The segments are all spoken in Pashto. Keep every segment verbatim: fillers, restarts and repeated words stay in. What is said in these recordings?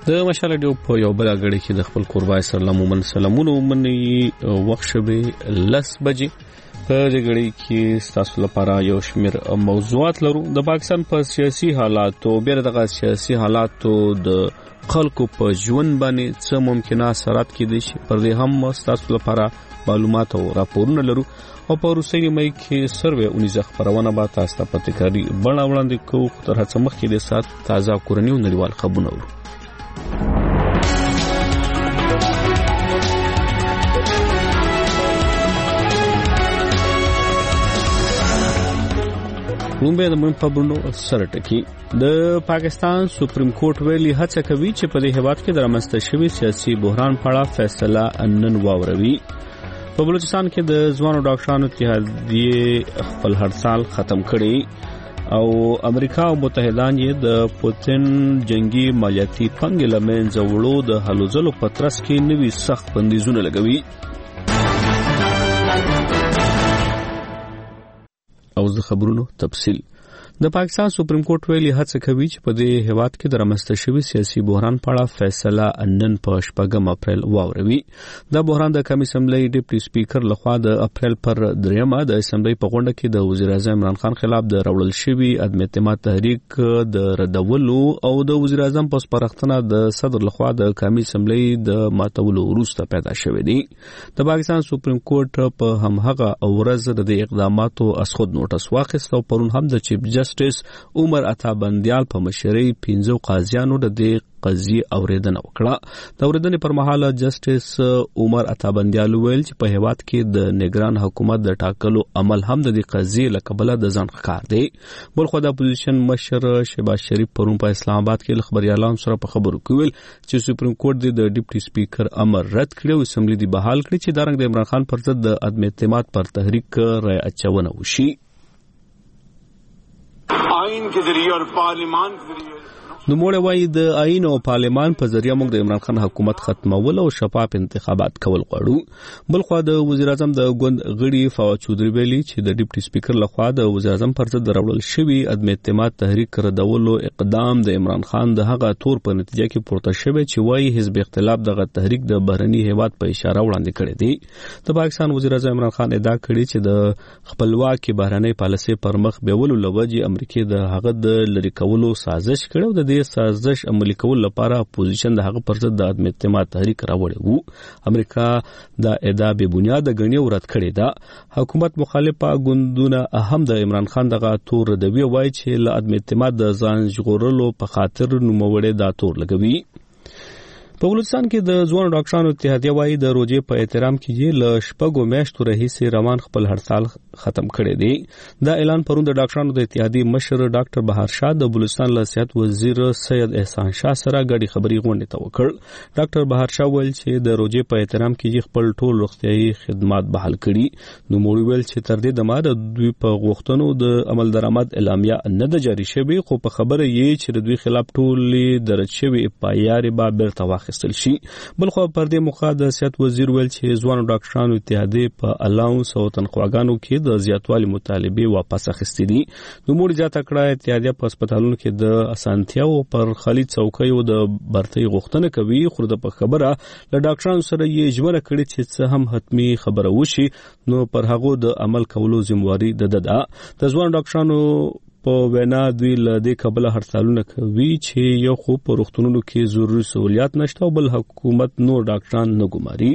د مشال ډیو په یو بل غړي کې د خپل قربای سره عموما سلامونه ومني وخت شبه لس بجې په دې غړي کې تاسو لپاره یو شمیر موضوعات لرو د پاکستان په سیاسي حالات او بیره د سیاسي حالات د خلکو په ژوند باندې څه ممکنه اثرات کېدي شي پر دې هم تاسو لپاره معلومات او راپورونه لرو او په روسي مې کې سروې اونیزه خبرونه به تاسو ته په تکراری بڼه وړاندې کوو تر هڅه مخکې د سات تازه کورنۍ او نړیوال خبرونه ورو رومبه د مهم خبرونو سره ټکی د پاکستان سپریم کورټ ویلي هڅه کوي چې په دې هیواد کې د رامنځته شوي سیاسي بحران په اړه فیصله نن واوروي. په بلوچستان کې د ځوانو ډاکټرانو اتحادیې خپل هړسال ختم کړي او امریکا او متحدان یې د پوتین جنگي مالیاتي پنګ لمنځه وړو د هلو ځلو په ترڅ کې نوي سخت بندیزونه لګوي. او د خبرونو تفصیل د پاکستان سپریم کورټ ویلي هڅه کوي چې په دې هیواد کې د رامنځته شوي سیاسي بحران په اړه فیصله نن په شپږم اپریل واوروي. دا بحران د قومي اسمبلی ډیپټي سپیکر لخوا د اپریل پر دریمه د اسمبلی په غونډه کې د وزیر اعظم عمران خان خلاف د راوړل شوي عدم اعتماد تحریک د ردولو او د وزیر اعظم په سپارښتنه د صدر لخوا د قومي اسمبلی د ماتولو وروسته پیدا شوی دی. د پاکستان سپریم کورټ په همغه ورځ د اقداماتو اسخود نوټس واخیست او پرون هم د چیف جسټس عمر عطا بندیال په مشرۍ پنځو قاضیانو د دې قضیې اوریدنه وکړه. د اوریدنې پر مهال جسټس عمر عطا بندیال ویل چې په هیواد کې د نگران حکومت د ټاکلو عمل هم د دې قضیې له کبله د ځان ښکار دی. بل خو د اپوزیشن مشر شهباز شریف پرون په اسلام آباد کې خبريالانو سره په خبرو کې ویل چې سپریم کورټ د ډیپټي سپیکر امر رد کړی او اسمبلی دی بحال کړی چې دارنګ د عمران خان پر ضد د عدم اعتماد پر تحریک رای اچونه وشي. آئین کے ذریعے اور پارلیمان کے ذریعے نو موږ وایي د آئین او پارلیمان په ذریعہ موږ د عمران خان حکومت ختمول او شفاف انتخابات کول غواړو. بل خو د وزیر اعظم د ګوند غړي فواد چودري ویلي چې د ډیپټي سپیکر لخوا د وزیر اعظم پر ضد راوړل شوی عدم اعتماد تحریک ردولو اقدام د عمران خان د هغه تور په نتیجه کې پورته شوی چې وایي حزب اختلاف دغه تحریک د بهرني هیواد په اشاره وړاندې کړی دی. د پاکستان وزیر اعظم عمران خان ادعا کړې چې د خپلواکي بهرني پالیسي پر مخ بیولو لوجه امریکا د هغه د لری کولو سازش کړو. د دې سازش عملي کول لپاره اپوزیشن د هغه پر ضد د عدم اعتماد تحریک راوړی وو. امریکا د ادعا به بنیاد غنی ورت کړی دا. حکومت مخالفه ګوندونه اهم د عمران خان دغه تور ردوی وای چې له عدم اعتماد د ځان ژغورلو په خاطر نوموړی دا تور لګوي. په بلوچستان کې د ځوانو ډاکټرانو اتحادیه وایي د روزې په احترام کې یې له شپږو میاشتو راهیسې روان خپل هړسال ختم کړی دی. دا اعلان پرون د ډاکټرانو د اتحادیې مشر ډاکټر بهار شاه د بلوچستان له صحت وزیر سید احسان شاه سره ګډي خبري غونډه ته وکړ. ډاکټر بهار شاه ویل چې د روزې په احترام کې یې خپل ټول روغتيایي خدمات بحال کړي. نو موږ ویل چې تر دې دمه د دوی په غوښتنو د عمل درآمد اعلامیه نه د جاری شوی خو په خبره یې چې د دوی خلاف ټولې درج شوی پایاري به بیرته خستل شي. بل خو پر دې موخه د صحت وزیر ویل چې ځوانو ډاکټرانو اتحادیې په الاونس او تنخواګانو کې د زیاتوالي مطالبه واپس اخیستې دي. نو موږ ځاته کړه اتحادیه په هسپتالونو کې د اسانتیاو پر خالي څوکیو د برتۍ غوښتنه کوي. خو د په خبره له ډاکټرانو سره یې ژمنه کړې چې څه هم حتمی خبره وشي نو پر هغه د عمل کولو ذمہواری د ده. د ځوانو ډاکټرانو په وینا دوی له دې کبله هړسالونه کوي چې یو خو په روغتونونو کې ضروري سہولیات نشته او بل حکومت نور ډاکټران نه ګماري.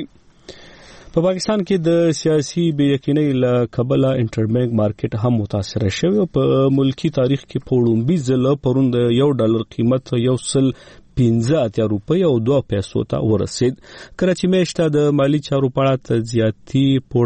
په پاکستان کې د سیاسي بې یقینۍ له کبله انټربینک مارکیټ هم متاثر شوی او په ملکی تاریخ کې په وړاندې ځل پرون د یو ډالر قیمت یو سل پنځه اتیا روپۍ او دوه پیسو ته ورسید. کراچي میاشته د مالی چارو په اړه تجزیاتي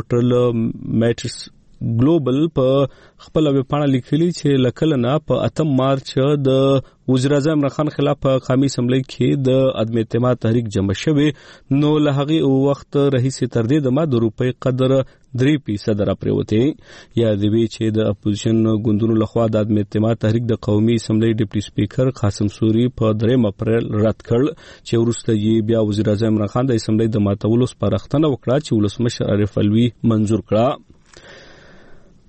پورټل میټرس ګلوبل په خپل ویبپاڼه لیکلي چې لکلنه په اتم مارچ د وزیر اعظم عمران خان خلاف په قومي اسمبلی کې د عدم اعتماد تحریک جمع شوی. نو له هغه وخت راهیسې تر دې دمه د روپۍ قدر درې فیصد را پریوته. یا د وی چې د اپوزیشن ګوندونو لخوا د عدم اعتماد تحریک د قومي اسمبلی ډیپټي سپیکر قاسم سوري په دریم اپریل رد کړ چې وروسته یې بیا وزیر اعظم عمران خان د اسمبلی د ماتولو سپارښتنه وکړه چې ولسمشر عارف الوی منزور کړه.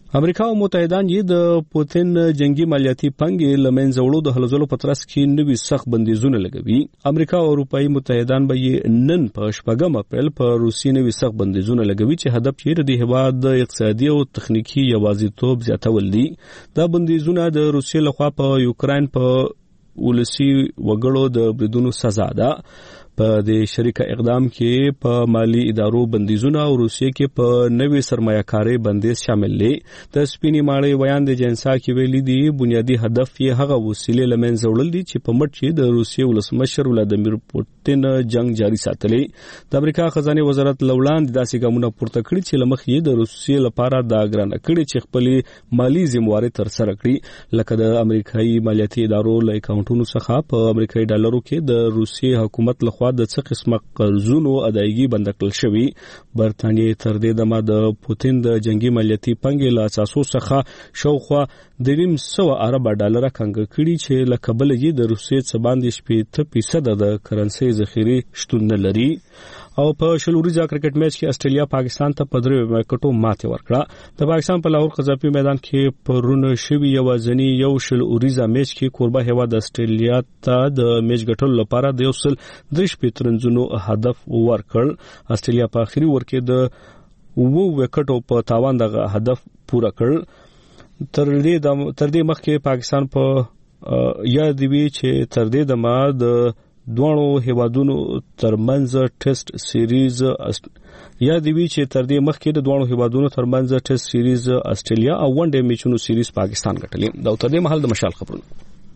امریکا او متحدان یې د پوتین جنگي مالیاتي پنګې لمنځه وړو د هلوځلو په ترڅ کې نوي سخت بندیزونه لګوي. امریکا او اروپאי متحدان به یې نن په شپږم اپریل په روسي نوي سخت بندیزونه لګوي چې هدف یې د هیواد د اقتصادي او تخنیکی یوازیتوب زیاتول دي. دا بندیزونه د روسیې لخوا په یوکرين په ولسی وګړو د بریدونو سزا ده. په د شریک اقدام کې په مالی ادارو بندیزونه او روسیې کې په نوې سرمایه‌کاري بندیز شامل دي. د سپینی ماړی بیان د جنسا کې ویلي دي بنیادی هدف یې هغه وسیلې لمنځه وړل دي چې په مټ کې د روسیې ولسمشر ولادیمیر پوتین جنگ جاری ساتلی. د امریکا خزانه وزارت لولاند داسې ګامونه پورته کړی چې لمخ یې د روسیې لپاره دا ګرانه کړي چې خپل مالی ذمہواری تر سره کړي، لکه د امریکایي مالیاتي ادارو له اکاونټونو څخه په امریکایي ډالرو کې د روسیې حکومت لخوا د څه قسمه قرضونو ادایګي بند کړل شوی. برتانیې تر دې دمه د پوتین د جنگي مالیاتي پنګې له اساسو څخه شاوخوا د نیم سوه ارب ډالر کنګ کړي چې له کبل یې د روسیې څخه باندې شپږ فیصد د کرنسي ذخیره شتون نه لري. او په شلوريزه کرکټ میچ کې استرالیا پاکستان ته په درې وکټو ماته ورکړه. د پاکستان په لاهور قذافي میدان کې پرونه شوی یو ځنی یو شلوريزه میچ کې کوربه هیواد استرالیا ته د میچ ګټلو لپاره د یو سل درش پترنځونو هدف ورکړ. استرالیا په اخري ور کې د وو وکټو په تاوان دغه هدف پوره کړ. تر دې تر دې مخکې پاکستان په یاد دی چې تر دې د ما د دوه هیوادونو ترمنځ ټیسټ سیریز یا دی وی چې تر دې مخکې د دوه هیوادونو ترمنځ ټیسټ سیریز استرالیا او ون ډے میچونو سیریز پاکستان ګټلې. دا تر دې مهال د مشال خبرونه.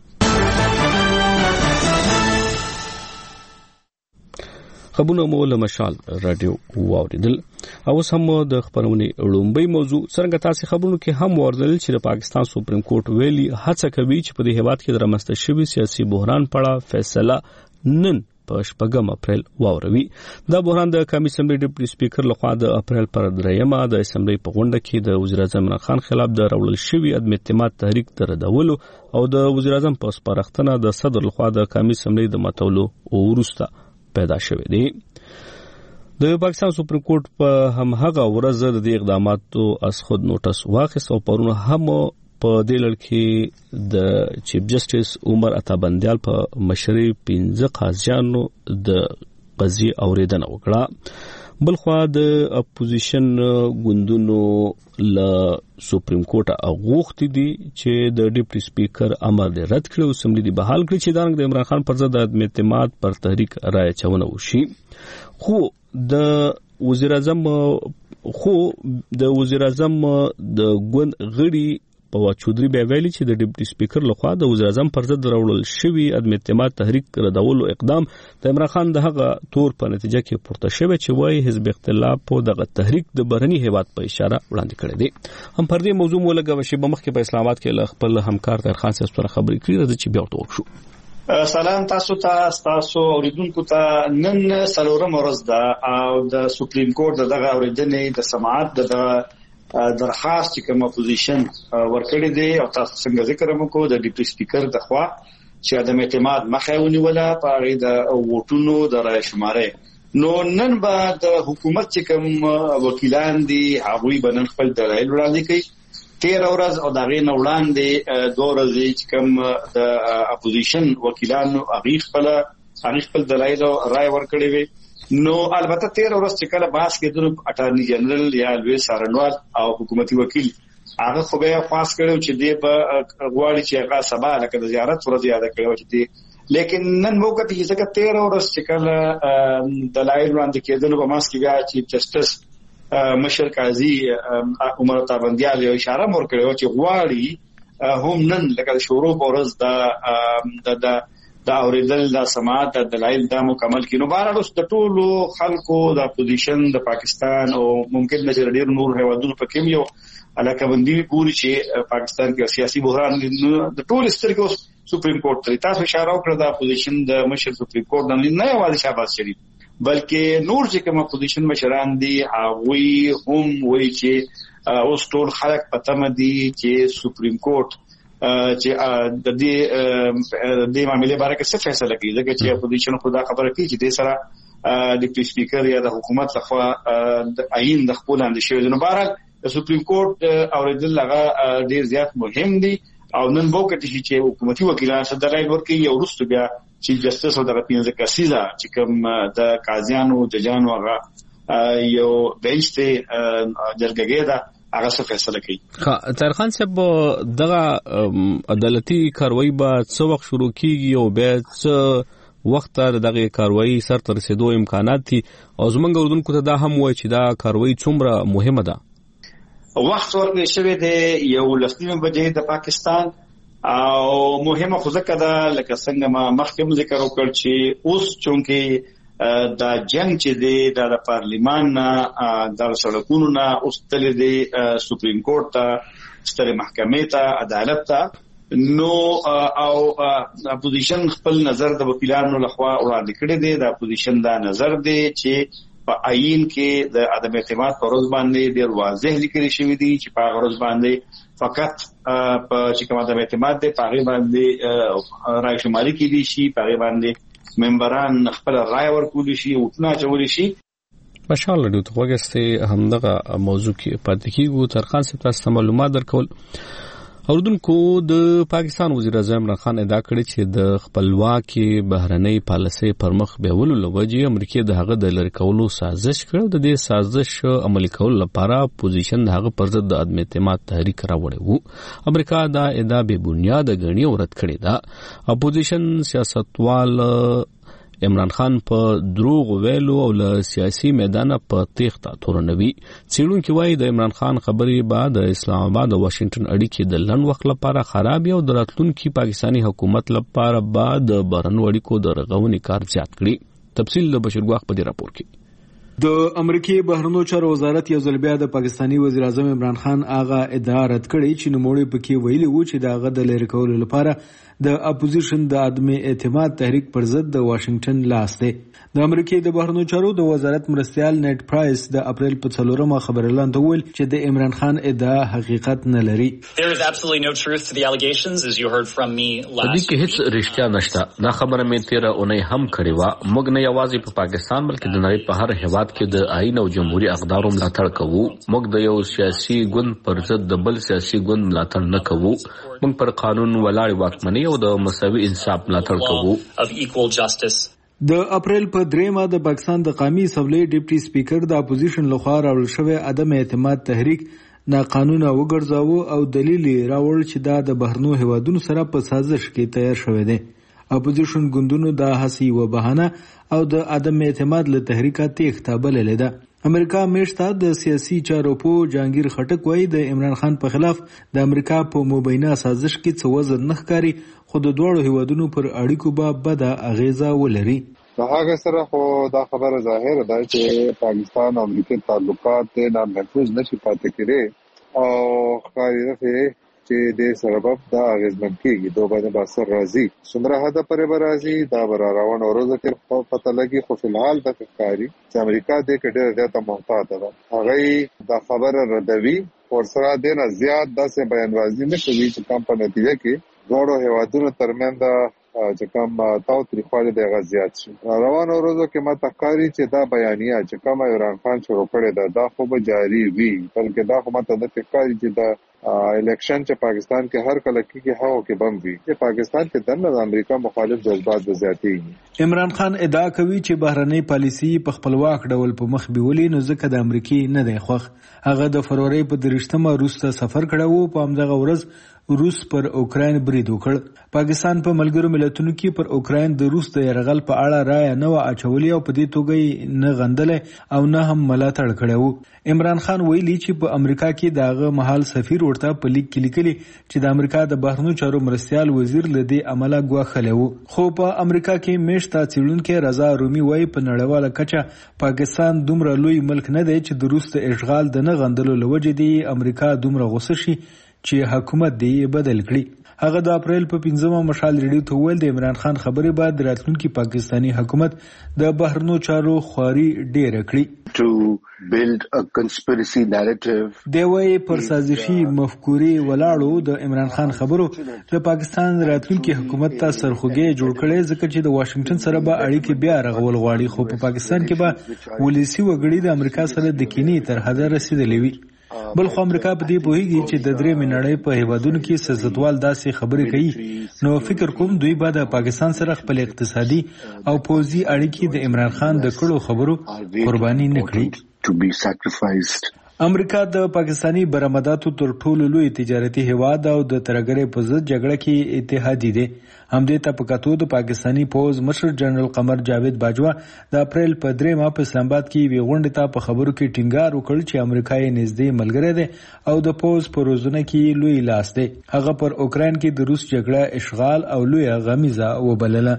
خبرونه مو له مشال رادیو واوریدل. او اوس هم د خبرونې لومبي موضوع څنګه تاسو خبرونو کې هم ورزل چې د پاکستان سپریم کورټ ویلي هڅه کوي چې په دې هیواد کې د رامنځته شوی سیاسي بحران په اړه فیصله نن په شپږم اپریل واوروي. دا بحران د قومي اسمبلی ډیپټي سپیکر لخوا د اپریل پر دریمه د اسمبلی په غونډه کې د وزیر اعظم عمران خان خلاف د راوړل شوی عدم اعتماد تحریک تر ردولو او د وزیر اعظم په سپارښتنه د صدر لخوا د قومي اسمبلی د ماتولو وروسته پیدا شوی دی. د پاکستان سپریم کورټ په هم هغه ورځ د اقداماتو از خود نوټس واخیست او پرونه هم په دې لړ کې د چیف جسټس عمر عطا بندیال په مشرۍ پنځه قاضیانو د قضیې اوریدنه وکړه. بلخوا د اپوزیشن ګوندونو له سپریم کورټ غوښتي دي چې د ډیپټي سپیکر امر دې رد کړي او اسمبلی دې بحال کړي چې د عمران خان پر ضد د عدم اعتماد پر تحریک رایه چونه وشي. خو د وزیر اعظم خو د وزیر اعظم د ګوند غړي په چودري بیا ویلي چې د ډیپټي سپیکر لخوا د وزیر اعظم پر ضد راوړل شوی عدم اعتماد تحریک ردولو اقدام د عمران خان د هغه تور په نتیجه کې پورته شوی چې وایي حزب اختلاف په دغه تحریک د برني هیواد په اشاره وړاندې کړی دی. هم پر دې موضوع مولګه وشي به مخکې په اسلام آباد کې خپل همکار طاهر خان صاحب سره خبرې کړې راځي چې بیا ورته وکړو. سلام تاسو ته تاسو اوریدونکو ته. نن څلورم ورځ ده او د سپریم کورټ دغه اوریدنې د سماعت د درخواست چې کوم اپوزیشن ورکړی دی او تاسو څنګه ذکر وکړو د ډیپټي سپیکر د خوا چې عدم اعتماد مخه ونیوله په اړه د ووټونو د رای شمارې. نو نن به د حکومت چې کوم وکیلان دي هغوی بنن خپل دلایل وړاندې کوي. تیر ورځ او دغه نه وړاندې دوه ورځې چې کوم د اپوزیشن وکیلانو هغه خپل هغه خپل دلایل رای ورکړي وي. نو البته تیر ورځ چې کله باس کېدل اټارنی جنرال یا لوی سارنوال او حکومتي وکیل هغه خو به خاص کړو چې دی په غواړي چې هغه سبا لکه د زیارت ورځ یاد کړو چې دی لیکن نن موقع ته چې تیر ورځ چې کله دلایل وړاندې کېدل په ماس کې بیا چې جسټس مشر قاضي عمر عطا بندیال یو اشاره مور کړو چې غواړي هم نن لکه شروع ورځ د د دا اوریدل دا سماعت د دلایل دا مکمل کینو. بهر اوس د ټولو خلکو د اپوزیشن د پاکستان او ممکن نظر ډیر نور هیوادونو په کې یو علاقه بندي ګوري چې پاکستان کې سیاسي بحران د ټول سترګو سپریم کورټ ته تاسو اشاره وکړه د اپوزیشن د مشر سپریم کورټ نه نه یوازې شهباز شریف بلکې نور چې کوم اپوزیشن مشران دي هغه هم وایي چې اوس ټول خلک پته مدي چې سپریم کورټ چې د دې د معاملې باره کې څه فیصله کوي ځکه چې اپوزیشن خدا خبره کوي چې د سره ډیپټي سپیکر یا د حکومت لخوا د عین د خپل اندیشې نو بهر د سپریم کورټ اوریدل هغه ډیر زیات مهم دي او نن وکړي چې حکومتي وکیلان څه درای ورکړي یو وروسته بیا چې جسټس او د پینځه کسیزه چې کوم د قاضیانو ججانو هغه یو بنچ ته جرګه ده هغه څه فیصله کوي. طاهر خان صاحب دغه عدالتي کاروایی به څو وخت شروع کیږي او بیا څه وخت دغه کاروایی سر ته رسیدو امکانات دي او زمونږ اردوونکو ته دا هم وایي چې دا کاروایی څومره مهمه ده؟ وخت ورکړل شوی دی یو لسنیمه بجې د پاکستان او مهمه خو ځکه ده لکه څنګه ما مخکې ذکر وکړ چې اوس چونکې دا جنگ چې دی د پارلیمان نه د سړکونو نه اوس تل دی سپریم کورټ ته ستره محکمې ته عدالت ته نو او اپوزیشن خپل نظر د وکیلانو لخوا وړاندې کړی دی. د اپوزیشن دا نظر دی چې په آئین کې د عدم اعتماد پر ورځ باندې ډیر واضح لیکل شوی دی چې په ورځ باندې فقط په چې کوم عدم اعتماد دی په هغه باندې رائے شماري کیدی شي په هغه باندې ممبران خپل رائے ورکول شي او نه چول شي. ماشاءالله دوی ته وګسته همدغه موضوع کې پاتې کیږي. طاهر خان صاحب تاسو معلومات درکول. اردوونکو د پاکستان وزیر اعظم عمران خان ادعا کړې چې د خپلواکي بهرنۍ پالیسۍ پر مخ بیولو لوجې امریکا د هغه د لری کولو سازش کړو. د دې سازش عملي کولو لپاره پوزیشن هغه پر ضد د عدم اعتماد تحریک راوړی وو. امریکا دا ادعا به بنیاد غنی او رد کړې ده. اپوزیشن سیاستوال عمران خان په دروغ ویلو او له سیاسي میدان په تیښته تورنوي. څېړونکي وایي د عمران خان خبرې بعد د اسلام آباد او واشنگټن اړیکې د لنډ وخت لپاره خراب او د راتلونکي پاکستاني حکومت لپاره بعد د بهرنیو اړیکو د رغونې کار زیات کړي. تفصیل د بشرګواخ په دې راپور کې. د امریکای بهرنیو چارو وزارت یو ځل بیا د پاکستاني وزیر اعظم عمران خان هغه ادعا رد کړې چې نوموړي پکې ویلي وو چې دغه د لری کولو لپاره د اپوزیشن د عدم اعتماد تحریک پر ضد د واشنگټن لاس دی. د امریکای د بهرنیو چارو د وزارت مرستيال نیټ پرایس د اپریل په څلورمه خبرلاند ویل چې د عمران خان ادعا حقیقت نه لري. There is absolutely no truth to the allegations as you heard from me last. دې کې هیڅ رښتیا نشته. دا خبره مې تیره اونۍ هم کړې و. موږ نه یوازې په پاکستان بلکې د نړۍ په هر هیواد کې د آئین او جمهوریت اقدارو ملاتړ کوو. موږ د یو سیاسي ګوند پر ضد د بل سیاسي ګوند ملاتړ نه کوو. موږ پر قانون ولاړ واکمنۍ او د مساوي انصاف ملاتړ کوو. د اپریل په دریمه د پاکستان د قومي اسمبلی ډیپټي سپیکر د اپوزیشن لخوا راوړل شوی عدم اعتماد تحریک ناقانونه وګرځاوه او دلیل راوړل چې دا د بهرنیو هیوادونو سره په سازش کې تیار شوی دی. اپوزیشن ګوندونو دا هڅې و بهانه او د عدم اعتماد له تحریکه تېښته بللې ده. امریکا میشته د سیاسي چارو په جهانگیر خټک وایي د عمران خان په خلاف د امریکا په مبینه سازش کې څه وزن نه ښکاري خو د دوړو هیوادونو پر اړیکو به بده اغیزه ولري. په هغه سره خو دا خبره ظاهر ده چې پاکستان او امریکا تعلقات نه محفوظ نشي پاتې کېږي او ښکاري ده چې د سبب دا اغیزمن کېږي. دوه باندې باسر راځي څومره حد پرې به راځي دا به روان ورځ کې پته لګي. خو فلحال د ښکاري چې امریکا دې کې ډېره زیاته محتاطه ده. هغه دا خبره ردوي ورسره دې نه زیات داسې بیانوازي نه کوي چې کوم په نتیجه کې دوړو هیوادونو ترمنځ چې کوم تاو تریخوالی دی هغه زیات شي. روانو ورځو کې ما تخکاري چې دا بیانیه چې کوم عمران خان شروع کړی ده دا خو به جاری وي بلکې دا خو ماته د تخکاري چې دا الیکشن چې پاکستان کې هر کله کې هاو کې بم وي چې پاکستان کې دنه د امریکا مخالف جذبات زیاتېږي. عمران خان ادعا کوي چې بهرنۍ پالیسي په خپلواک ډول په مخ بیولي نو ځکه د امریکای نه دی خوښ. هغه د فروری په درشتمه روس ته سفر کړی وو. په همدغه ورځ روس پر اوکراین برید وکړ. پاکستان په ملګرو ملتونو کې پر اوکراین د روس د یرغل په اړه رائے نه و اچولې او په دې توګه نه غندلې او نه هم ملاتړ کړی وو. عمران خان ویلي چې په امریکا کې دغه محل سفیر ورته په لیک کې لیکلي چې د امریکا د بهرنیو چارو مرستيال وزیر لدی عمله غواخلی وو. خو په امریکا کې میشته څېړونکي رضا رومي وایي په نړیواله کچه پاکستان دومره لوی ملک نه دی چې د روس د اشغال د نه غندلو لوجې دی امریکا دومره غوسه شي چې حکومت دی بدل کړي. هغه د اپریل په پنځمه مشال ریډیو ته ویل د عمران خان خبرې بعد راتلونکي پاکستانی حکومت د بهرنیو چارو خواري ډېره کړي. to build a conspiracy narrative دی وایي پر سازشي مفکورې ولاړو د عمران خان خبرو د پاکستان راتلونکي حکومت ته سرخوږی جوړ کړي ځکه چې د واشنگټن سره به اړیکې بیا رغول غواړي خو په پاکستان کې به ولسی وګړي د امریکا سره د کینې تر حده رسیدلې وي. بل خو امریکا په دې پوهیږي چې د درې منړۍ په هیوادونو کې سیاستوال داسې خبرې کوي، نو فکر کوم دوی به د پاکستان سره خپل اقتصادي او پوځي اړیکې د عمران خان د کړو خبرو قرباني نه کړي. امریکا د پاکستانی برآمداتو تر ټولو لوی تجارتي هیواد او د ترګرې په ضد جګړه کې اتحادی دی. همدې ته په کتو د پاکستانی پوز مشر جنرال قمر جاوید باجوا د اپریل په درې ماه په اسلام آباد کې وی غونډه ته په خبرو کې ټینګار وکړ چې امریکا یې نږدې ملګری دی او د پوز په روزنه کې لوی لاس دی. هغه پر اوکراین کې د روس جګړه اشغال او لوی غمیزه وبلله.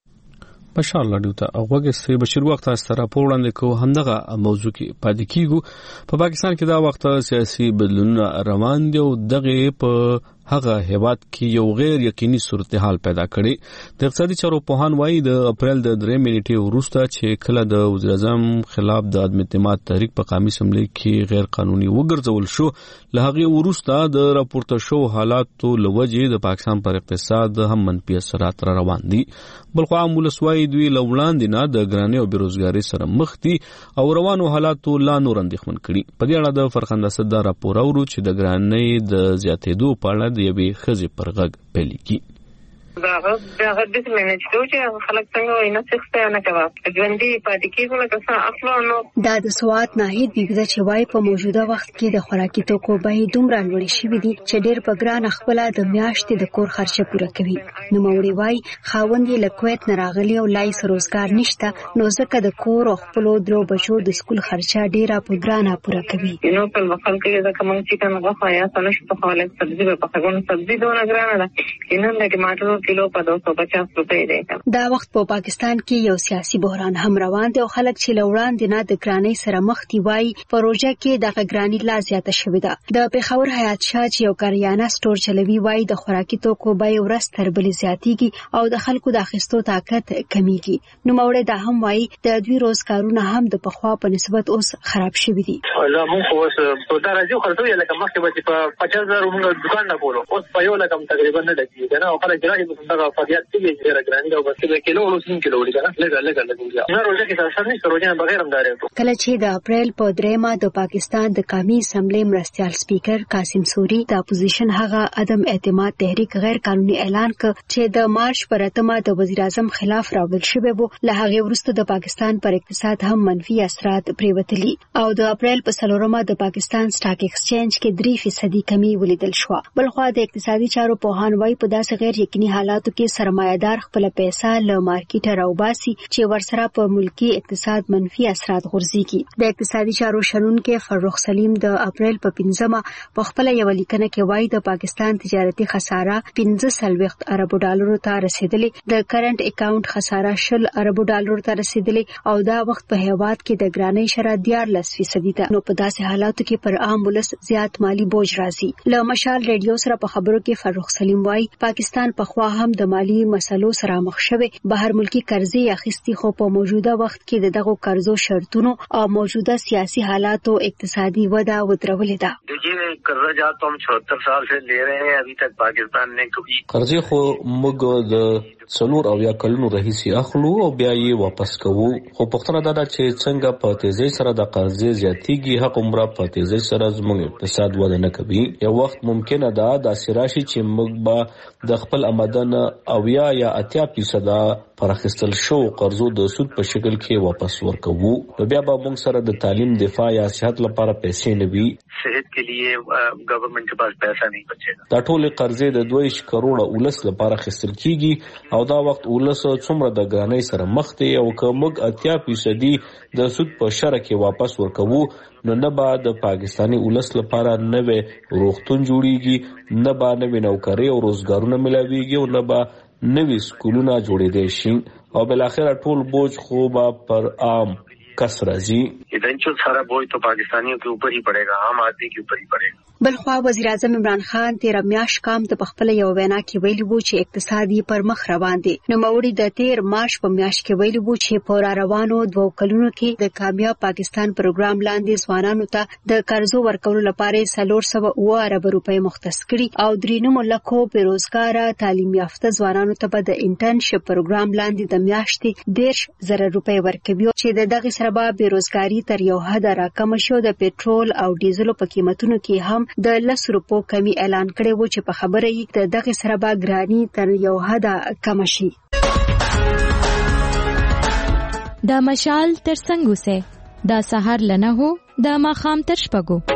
بشار لاډیو ته هغه سه بشیر وخت سره پوړاندې کو همدغه موضوع کې پاتې کیږي. په پاکستان کې دا وخت سیاسي بدلونونه روان دي او دغه په هغه هیواد کې یو غیر یقیني صورتحال پیدا کړي. د اقتصادي چارو پوهان وایي د اپریل د درې منټې وروسته چې کله د وزیر اعظم خلاف د عدم اعتماد تحریک په قومي اسمبلی کې غیر قانوني وګرځول شو، له هغه وروسته د راپورته شو حالاتو لوجې د پاکستان پر اقتصاد هم منفي اثرات را روان دي. بلخو عام ولسوای دوی لوړاندې نه د ګرانۍ او بیروزګاری سره مخ دي او روانو حالاتو لا نور اندېښمن کړي. په دې اړه د فرخنده صدا راپور اورو چې د ګرانۍ د زیاتېدو په اړه د یوې ښځې پر غږ پیل کړي. دا هغه د منیج دوی چې خلک څنګه وینا څخه نه کوي ژوندۍ پاتې کیږي لکه څنګه اخلو نو دا د سواد ناهید بیګه چې وای په موجوده وخت کې د خوراکي توکو بیې دومره لوړې شوې دي چې ډېر په ګران خپل د میاشتې د کور خرچه پوره کوي. نو موري وای خاوند یې لکویت نه راغلی او لایس روزګار نشته، نو ځکه د کور او خپل درو بچو د سکول خرچه ډېره په ګرانه پوره کوي. نو په وخت کې دا کوم چې کنه غوښه یا څنګه په خپل سبزی په خپل سبزی دونه ګرانه ده کینن د ټماټر کیلو په دو سو پچاس روپۍ دی. دا وخت په پاکستان کې یو سیاسي بحران هم روان دی او خلک چې لوړان دي نه د ګرانۍ سره مخ دي وای پروژه کې د ګرانۍ لا زیاته شوې ده. د پیښور حیات شاه چې یو کاریانه سٹور چلوي وای د خوراکي توکو بیې ورځ تر بلې زیاتېږي او د خلکو د اخیستو طاقت کمیږي. نو موړ دا هم وای د دوی روزګارونه هم د پخوا په نسبت اوس خراب شوي دي. زموږ اوس په دا راځي خلک یې لکه مخکې به په پچاس زره موږ دکان نه کولو، اوس په یو لکه تقریبا نه ډکېږي نه او خلک راځي په دغه فریاد کوي چې راګرانې او بس د کیلو ورسین کیلو لري کنه لګا لګا لګا نه روزه کې څه نه روزه بغیر هم داري. کله چې د اپریل په درېمه د پاکستان د قومي اسمبلی مرستيال سپیکر قاسم سوري د اپوزیشن هغه عدم اعتماد تحریک غیر قانوني اعلان ک چې د مارچ پر اتمه د وزیر اعظم خلاف راوړل شوی وو، له هغه وروسته د پاکستان پر اقتصاد هم منفي اثرات پریوتلي او د اپریل په څلورمه د پاکستان سٹاک ایکسچینج کې درې فیصدي کمی ولیدل شو. بلخو د اقتصادي چارو پوهان وایي په داسې غیر یقیني حالاتو کې سرمایه‌دار خپل پیسې له مارکیټ راوباسي چې ورسره په ملکی اقتصاد منفي اثرات غورځيږي. د اقتصادي چارو شنونکو فرخ سلیم د اپریل په پنځمه په خپل یو لیکنه کې وایي د پاکستان تجارتي خساره پنځه سلويخت اربو ډالرو ته رسیدلې، د کرنٹ اکاونټ خساره شل اربو ډالرو ته رسیدلې او دا وخت په هیواد کې د ګرانۍ شرح دیارلس فیصدي ده. نو په داسې حالاتو کې پر عام ولس زیات مالی بوج راځي. له مشال ریډیو سره په خبرو کې فرخ سلیم وایي پاکستان په خوا هم د مالی مسلو سره مخ شوی، بهر ملکی قرضې اخیستي خو په موجوده وخت کې د دغه قرضو شرطونو او موجوده سیاسي حالاتو اقتصادي وده ودرولې ده. देखिए कर्जा जहाँ तो हम चौहत्तर साल से ले रहे हैं, अभी तक पाकिस्तान ने कभी قرضې خو موږ د څلور او یا کلونو راهیسې اخلو او بیا یې واپس کوو، خو پوښتنه دا ده چې څنګه په تیزۍ سره د قرضې زیاتېږي هغه عمره په تیزۍ سره زموږ اقتصاد وده نه کوي. یو وخت ممکنه ده داسې راشي چې موږ به د خپل آمدن اویا یا اتیا فیصده پر اخیستل شو قرضو د سود په شکل کې واپس ورکوو. نو بیا به موږ سره د تعلیم، دفاع یا صحت لپاره پیسې نه وي. صحت के लिए गवर्नमेंट के पास पैसा नहीं बचेगा. دا ټول قرضې د دوه کروڑه ولس لپاره اخیستل کیږي او دا وخت ولس څومره د ګرانۍ سره مخ دی او که موږ اتیا فیصدي د سود په شرح کې واپس ورکوو نو نه به د پاکستانی ولس لپاره نوې روغتون جوړیږي، نه به نوې نوکري او روزګارونه ملاويږي او نه به نوې سکولونه جوړېدای شي او بل اخر ټول بوج خو به پر عام کس راځي. इवेंचुअल सारा बोझ तो पाकिस्तानियों के ऊपर ही पड़ेगा, आम आदमी के ऊपर ही पड़ेगा. بلخوا وزیر اعظم عمران خان تیر میاشت کام ته خپل یو وینا کې ویلي وو چې اقتصادي پر مخ روان دي. نو موري د تیر مارچ په میاشت کې ویلي وو چې په روانو دوه کلونو کې د کامیاب پاکستان پروګرام لاندې ځوانانو ته د قرضو ورکولو لپاره څلور سوه اوه ارب روپۍ مختص کړي او درې نیم لکو بیروزګاره تعلیم یافته ځوانانو ته به د انټرنشپ پروګرام لاندې د میاشتې دیرش زره روپۍ ورکوي چې د دغه سره سره به بیروزګاری تر یو حد راکم شو. د پېټرول او ډیزلو په قیمتونو کې هم د لس روپو کمی اعلان کړی و چې په خبره یې د دغه سره به ګرانی تر یو حد کم شي. دا مشال تر څنګه سه دا سحر لنه هو دا ماخام تر شپګو.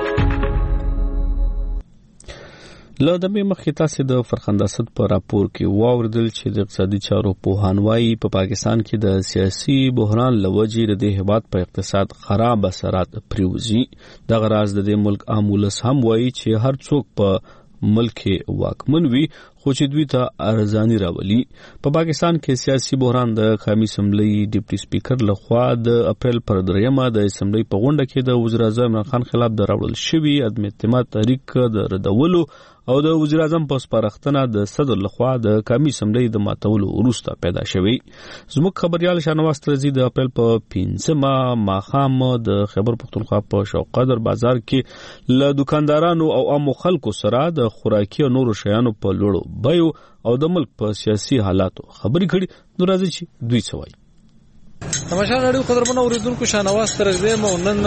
له دمه مخکې تاسو د فرخنداست په راپور کې واوردل چې د اقتصادي چارو پوهان وايي په پا پاکستان کې د سیاسي بحران لوجې د هیواد په اقتصاد خراب اثرات پریوزي. د غراز د ملک عامولس هم وايي چې هر څوک په ملک واکمن وي خو چې دوی ته ارزانی راولي. په پاکستان کې سیاسي بحران د قومي اسمبلی ډیپټي سپیکر لخوا د اپریل پر دریمه د اسمبلی په غونډه کې د وزیر اعظم عمران خان خلاف د راوړل شوی عدم اعتماد تحریک د ردولو او د وزیر اعظم په سپارښتنه د صدر لخوا د قومي اسمبلی د ماتولو وروسته پیدا شوی. زموږ خبريال شاهنواز ترزی د اپریل په پنځمه ماخام د خیبر پختونخوا په شوقدر بازار کې له دکاندارانو او عامو خلکو سره د خوراکي او نورو شیانو په لوړو بیو او د ملک په سیاسي حالاتو خبرې کړي. نو راځي چې دوی څه وایي. تماشا راډیو قدرمن اوریدونکو شاهنواز ترزی مونن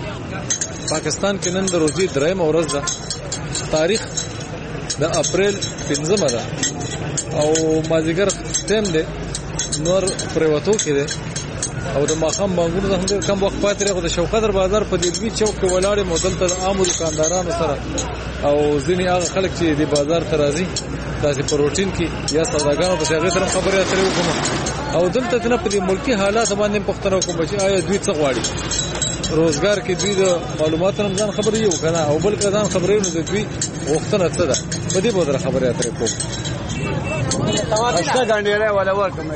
پاکستان کې نن د روزي درېم ورځ ده. تاریخ د اپریل پنځمه ده او مازیګر ټیم دی نور پریوتو کې ده او د ماخام بانګونو هم ډېر کم وخت پاتې لري. د شوقدر بازار په دې دوی چوک کې ولاړې مودل ته عام دکاندارانو سره او ځینې هغه خلک چې د بازار ته راځي داسې په روټین کې یا سوداګانو په هغه طرف خبرې اترې وکړم او دلته نه په دې ملکی حالات باندې پښتنه کوم چې آیا دوی څه غواړي. روزګار کې دوی د معلوماتو نمځان خبرې یو کنه او بل کدان خبرې نو د دوی وختونه څه ده په دې بوتره خبرې اترې کوم. اشته غانډيره ولا ورکم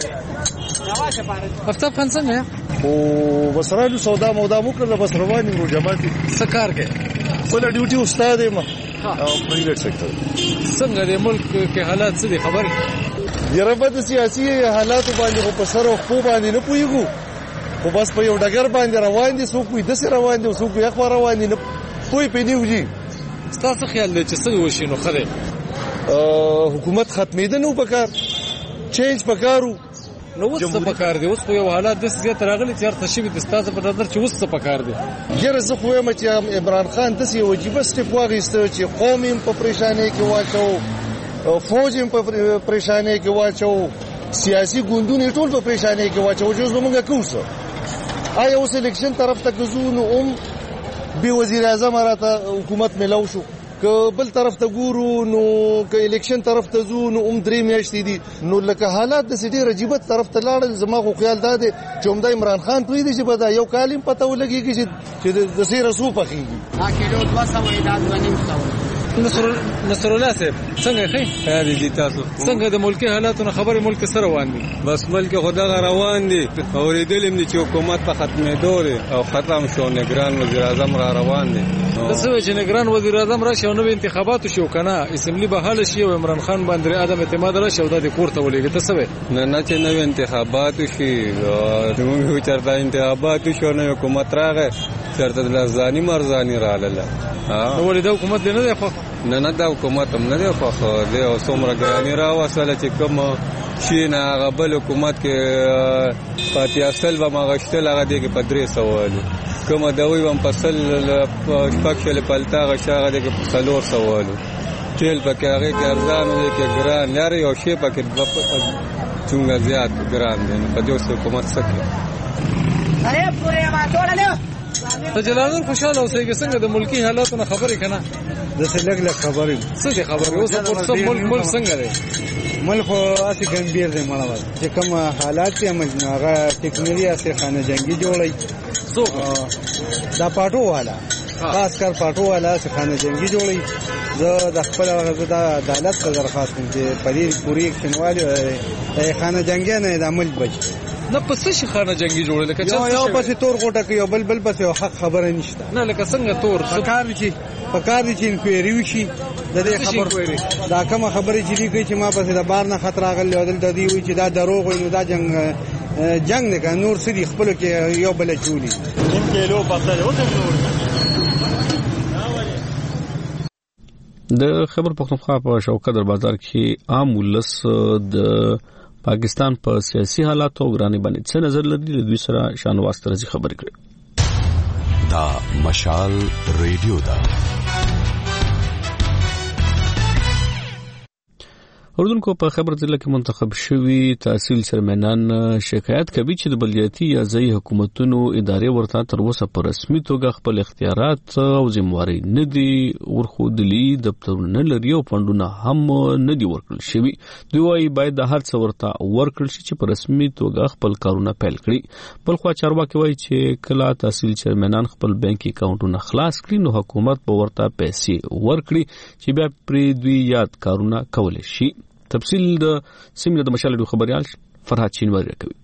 هفته پنځمه او بسرالو سودا مودا وکړه بس رواني رو جماعتي سکار کې خپل ډیوټي استاد ما او پرایویټ سېکټر څنګه د ملک کې حالات څه دي خبرې یره په سیاسي حالات باندې په سر او خو باندې نه پويګو خو بس په یو ډګر باندې روان دي څوک وي د سر روان دي څوک یې خبر روان دي نه پوي پېنیوږي. تاسو خیال دی چې څه وشي نو خره حکومت ختمېده نو پکار چینج پکارو نو وڅ څه پکار دی. اوس په یو حالات د سیاست راغلي چې هر څه شي د استاد په نظر چې وڅ څه پکار دی. ګر زه خو یم چې عمران خان د سی وجيبه استفواغسته چې قوم په پریشانه کې واچو فوج په پریشانه کې واچو سیاسي ګوندونه ټول په پریشانه کې واچو چې زمونږه کوسه آیا اوس الیکشن طرف ته ګزون اوم به وزیر اعظم راته حکومت ملو شو که بل طرف ته ګورو نو که الیکشن طرف ته زو نو اوم درې میاشتې دي نو لکه حالات د سړي رجیبت طرف ته لاړل. زما خو خیال دا دی چې عمده عمران خان پوي دی چې به دا یو کالم پته ولګي چې د سیر رسو پخېږي ها کېدو دوه سوه اعداد ونیم سوه. نصر نصر الله صاحب څنګه خې خیر دي تاسو څنګه د ملکی حالاتونو خبره ملک سره روان دي؟ بس ملک خدا روان دي اوریدلم دي چې حکومت په ختمېدو دي او ختم شو. نگران وزیر اعظم را روان دي. تاسو چې نگران وزیر اعظم راشي نو انتخابات شو کنه اسمبلی به حل شي او عمران خان باندې عدم اعتماد راشي او د کوړه ولېږي تاسو نه نه چې نو انتخابات شي نو چرته انتخابات شو نو حکومت راغی چرته د ځاني مرزاني رااله نو ولې د حکومت نه دی خو نه نه د حکومت هم نه دی خو د اوسمره ګرانی را وسله چې کوم شي نه غبل حکومت کې پاتې اصل به ماغشتل هغه دی کې پدری سوال کوم دوی هم فصل پکشل پلتا غشاغه دی کې څلور سوال تیل پکې هغه کې ارزان دی کې ګران لري او شی پکې څنګه زیات ګران دی په دې حکومت سکه اره پورې ما ټوله ته جلال خوشاله اوسې څنګه د ملکی حالاتونو خبرې کنه د سلګ له خبرې څه دي خبرې اوس په څه ملک ملک څنګه دی ملک اسی ګمبیر دی مړه چې کوم حالات یې مجناغه ټیکنالوژي اسی خانه جنگي جوړي څو دا پټو والا خاص کر پټو والا اسی خانه جنگي جوړي زه د خپل غږ د عدالت په درخواست کوم چې پدې پوری اکشنوالي خانه جنگي نه د عمل بچ نه پس شي خانه جنگي جوړل لکه یو یو پسې تور غوټه کې یو بل بل پسې حق خبره نشته نه لکه څنګه تور پکار دي پکار دي چې انکوایري وشي د دې خبر دا کوم خبره چې دی چې ما پسې د بار نه خطر راغلی او دلته دی وي چې دا دروغ وي نو دا جنگ جنگ نه کوي نور سړي خپل کې یو بل چولي نیم کیلو پخته وته د خبر پختونخوا په شوقدر بازار کې عام ولس د پاکستان په سیاسي حالات او ګراني باندې څه نظر لري د دوی سره شانواز ترزي خبرې کړې. دا مشال ریډیو دا اردن کو په خبر ضلع کې منتخب شوی تحصیل چیرمنان شکایت کوي چې د بلدیاتي یا ځایي حکومتونو ادارې ورته تر اوسه په رسمي توګه خپل اختیارات او ذمہواری نه دي ورخودلي، دفترونه لري او فندونه هم نه دي ورکړل شوي. دوی وايي باید د هر څه ورته ورکړل شي چې په رسمي توګه خپل کارونه پیل کړي. بلخوا چارواکي وايي چې کله تحصیل چیرمنان خپل بانکي اکاونټونه خلاص کړي نو حکومت به ورته پیسې ورکړي چې بیا پرې دوی یاد کارونه کولی شي. تفصیل د سیمې د مشال ډو خبريال فرحات شینواری کوي.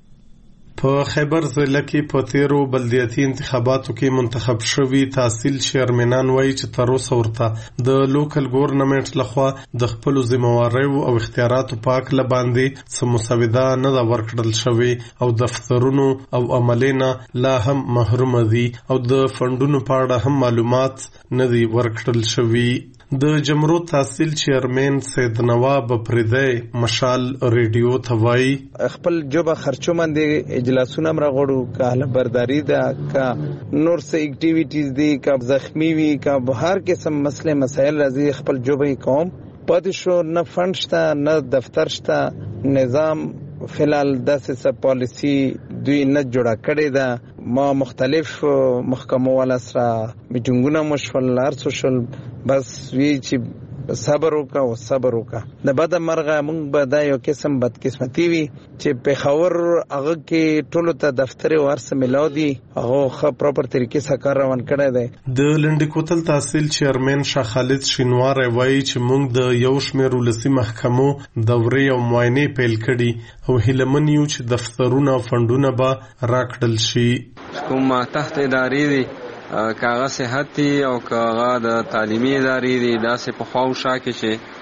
په خیبر ضلع کې په تیرو بلدیاتي انتخاباتو کې منتخب شوي تحصیل چیرمنان وایي چې تر اوسه ورته د لوکل ګورنمنت لخوا د خپل ذمہواریو او اختیاراتو پاک لباندې څه مسوده نه دا ورکړل شوی او دفترونو او عملینا لا هم محروم دي او د فندونو په اړه هم معلومات نه دي ورکړل شوی. د جمرو تحصیل چیرمن سید نواب پردی مشال ریډیو ته وایي خپل جوبه خرچو باندې اجلاسونه مرغړو کاله برداری ده کا نور سه اکټیویټیز دي کا زخمی وی کا هر قسم مسله مسائل راځي خپل جوبه کوم پاتې شو نه فند شته نه دفتر شته نظام فلال داسې څه پالیسی دوی نه جوړه کړې ده. ما مختلف محکمو والا سره میټینګونه مشول لار سوشل بس وی چې صبر وکا او صبر وکا د بده مرغه موږ به دا یو قسم بدقسمتي وي چې په خور هغه کې ټولو ته دفتر ورسه ملودي هغه خه پراپر طریقې سره کار روان کړی دی. د لنډ کوتل تحصیل چیرمن شاه خالد شینوار وایي چې موږ د یو شمېر ولسی محکمو دورې او معاینې پیل کړي او هیلمن یو چې دفترونه او فندونه به راکړل شي. کوم تحت ادارې دي کاغه صحتي او کاغه د تعلیمي ادارې دي داسې په خواو شا کې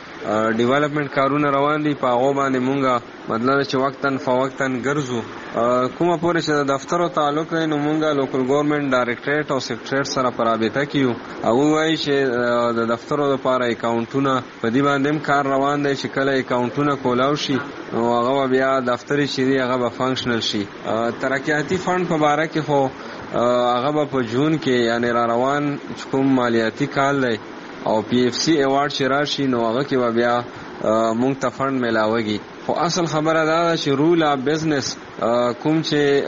چې ډیولپمنٹ کارونه روان دي په هغه باندې مونږه مطلب چې وقتاً فوقتاً ګرځو کومه پورې چې د دفتر او تعلق لري نو مونږه لوکل ګورنمنت ډایریکټریټ او سیکریټریټ سره په رابطه کیو او وایي چې د دفتر لپاره اکاونټونه په دې باندې کار روان دي چې کله اکاونټونه کولاو شي نو هغه بیا دفتر چې دی هغه به فنکشنل شي. ترقیاتی فند په باره کې خو هغه په جون کې یعنی را روان کوم مالیاتي کال دی او پی ایف سی ایوارډ چې راشي نو هغه کې بیا مونږ ته فند ملاويږي. خو اصل خبره دا ده چې رول اف بزنس کوم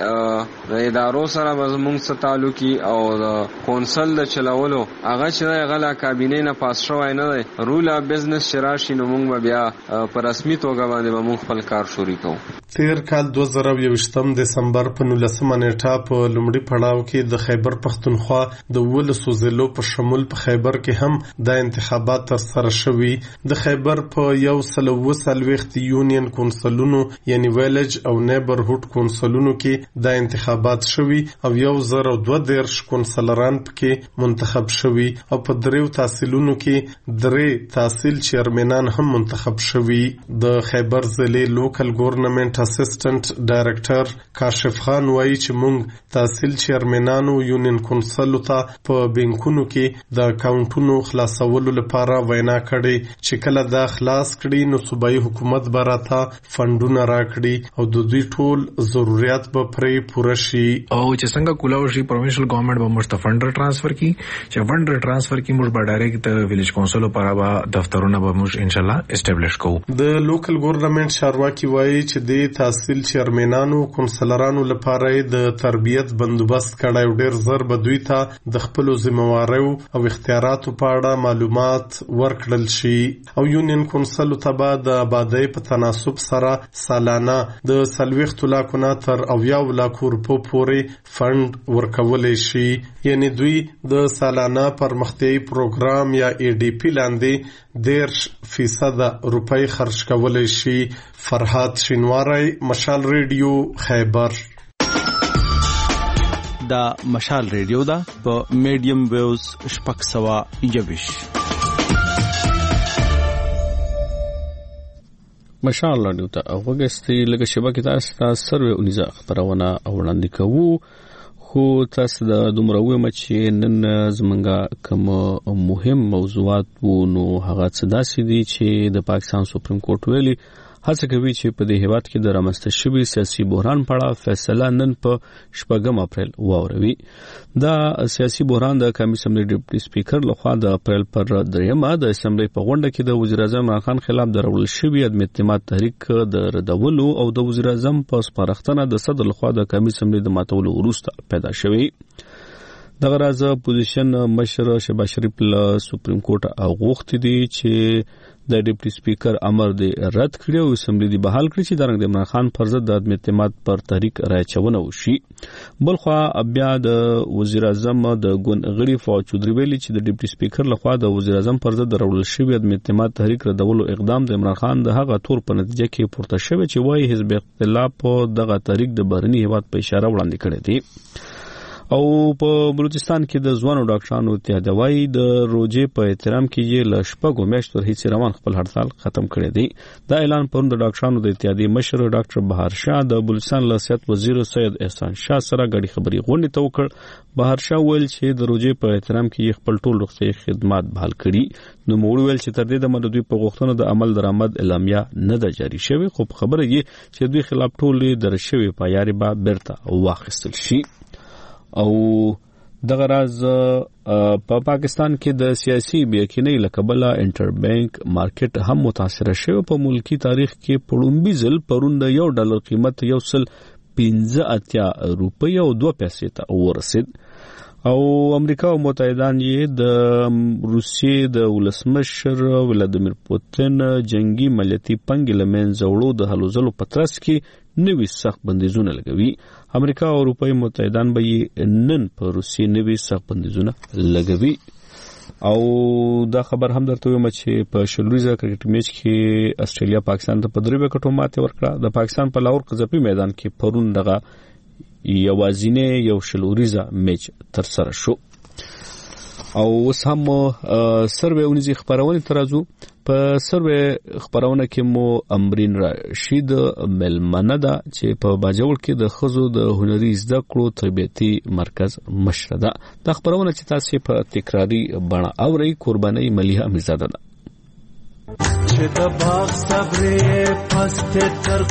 چې د ادارو سره به مونږ سره تعلقي او د کونسل د چلولو هغه چې غلا کابینې نه پاس شوی نه دی. رول اف بزنس چې راشي نو مونږ بیا په رسمي توګه باندې به مونږ خپل کار شروع کوو. تیر کال دوه زره یوویشتم دسمبر په نولسمه نیټه په لومړي پړاو کې د خیبر پښتونخوا د ولسو ضلعو په شمول په خیبر کې هم د انتخابات ترسره شوي. د خیبر په یو سل اووه څلوېښت یونین کونسلونو یعنی ویلج او نیبرهوډ کونسلونو کې د انتخابات شوي او یو زر او دوه دېرش کونسلران پکې منتخب شوي او په دریو تحصیلونو کې درې تحصیل چیرمنان هم منتخب شوي. د خیبر ضلع لوکل ګورنمنت اسسټنټ ډایرکټر کاشف خان وایي چې موږ تحصیل چیرمنانو یونین کونسلو ته په بانکونو کې د اکاونټونو خلاصولو لپاره وینا کړې چې کله دا خلاص کړي نو صوبایي حکومت به راته فندونه راکړي او د دوی ټول ضرورت به پرې پوره شي. او چې څنګه کولاو شي پروینشل ګورنمنت به موږ ته فند ټرانسفر کی چې فند ټرانسفر کی موږ به ډایرکټ ویلیج کونسل لپاره به دفترونه به موږ ان شاء الله اسټابلیش کوو. د لوکل ګورنمنت چارواکي وایي چې د تحصیل چیرمنانو کونسلرانو لپاره د تربیت بندوبست کړای ډیر زر به دوی ته د خپل ذمہواریو او اختیاراتو په اړه معلومات ورکړل شي او یونین کونسل ته به د آبادی په تناسب سره سالانه د څلوېښت لاکو نه تر اویا لاکو روپو پورې فند ورکولی شي. یعنی دوی د سالانه پرمختیایي پروګرام یا ای ډی پی لاندې دیرش فیصد روپۍ خرج کولی شي. فرحات شینواری مشال ریډیو خیبر. دا مشال ریډیو دا په میډیم ویوز شپږ سوه یوویش. مشال ریډیو ته وګورئ لکه شبکې تاسو ته سروې اونیزه خبرونه وړاندې کوو خو تاسو د دومره ومه چې نن زمونږه کوم مهم موضوعات وو نو هغه څه داسې دي چې د پاکستان سپریم کورټ ویلي هڅه کوي چې په دې هیواد کې د رامنځته شوي سیاسي بحران په اړه فیصله نن په شپږم اپریل واوروي. دا سیاسي بحران د قومي اسمبلی ډیپټي سپیکر لخوا د اپریل پر دریمه د اسمبلی په غونډه کې د وزیر اعظم عمران خان خلاف درول شوی عدم اعتماد تحریک د ردولو او د وزیر اعظم په سپارښتنه د صدر لخوا د قومي اسمبلی د ماتولو وروسته پیدا شوی. دغه راز اپوزیشن مشر شهباز شریف له سپریم کورټ غوښتي دي چې د ډیپټي سپیکر امر دی رد کړي او اسمبلی دی بحال کړي چې د عمران خان پر ضد د عدم اعتماد پر تحریک راچونه وشي. بلخوا بیا د وزیر اعظم د ګوند غړي فواد چودري ویلي چې د ډیپټي سپیکر لخوا د وزیر اعظم پر ضد راول شوی عدم اعتماد تحریک ردولو اقدام د عمران خان د هغه تور په نتیجه کې پورته شوی چې وايي حزب اختلاف په دغه تحریک د بهرني هیواد په اشاره وړاندې کړی دی. او په بلوچستان کې د ځوانو ډاکټرانو اتحاد وايي د روزې په احترام کې یې له شپږو میاشتو هیڅ روان خپل هړتال ختم کړی دی. دا اعلان پرون د ډاکټرانو د اتحادیې مشر ډاکټر بهار شاه د بلوچستان له صحت وزیر سید احسان شاه سره غړي خبري غونډه ته وکړ. بهار شاه ویل چې د روزې په احترام کې خپل ټول روغتي خدمات بحال کړي. نو موږ ویل چې تر دې د مدوی په غوښتنو د عمل درآمد اعلامیه نه ده جاری شوی، خو خبره یې چې دوی خلاف ټولې درشوي پایاري به بیرته واخیستل شي. او دغه راز په پاکستان کې د سیاسي بیاکینۍ له کبله انټر بانک مارکیټ هم متاثر شوی. په ملکی تاریخ کې پړومبي ځل پرون د یو ډالر قیمت یو سل پنځه اتیا روپۍ او دوه پیسې ته ورسید. او امریکا او متحدان یې د روسیې د ولسمشر ولادیمیر پوتین جنگي ملتي پنګ لمنځه وړو د هلو ځلو په ترڅ کې نوي سخت بندیزونه لګوي. امریکا او اروپایي متحدان به نن په روسیې نوي سخت بندیزونه لګوي. او دا خبر هم درته وایم چې په شلوریزه کرکټ میچ کې استرالیا پاکستان ته په درې وکټو ماته ورکړه. د پاکستان په لاهور قذافي میدان کې پرون دغه یوازینه یو شلوریزه میچ تر سره شو. او اوس هم سروې اونیزي خبرونه ترازو په سروې خبرونه کې مو امرین رشید ملمنه ده چې په باجوړ کې د خزو د هنري زده کړو تربیتي مرکز مشر ده. د خبرونه چې تاسو په تکراری بڼه اوري قرباني مليحه میزاده ده. چې د باغ صبرې پست تر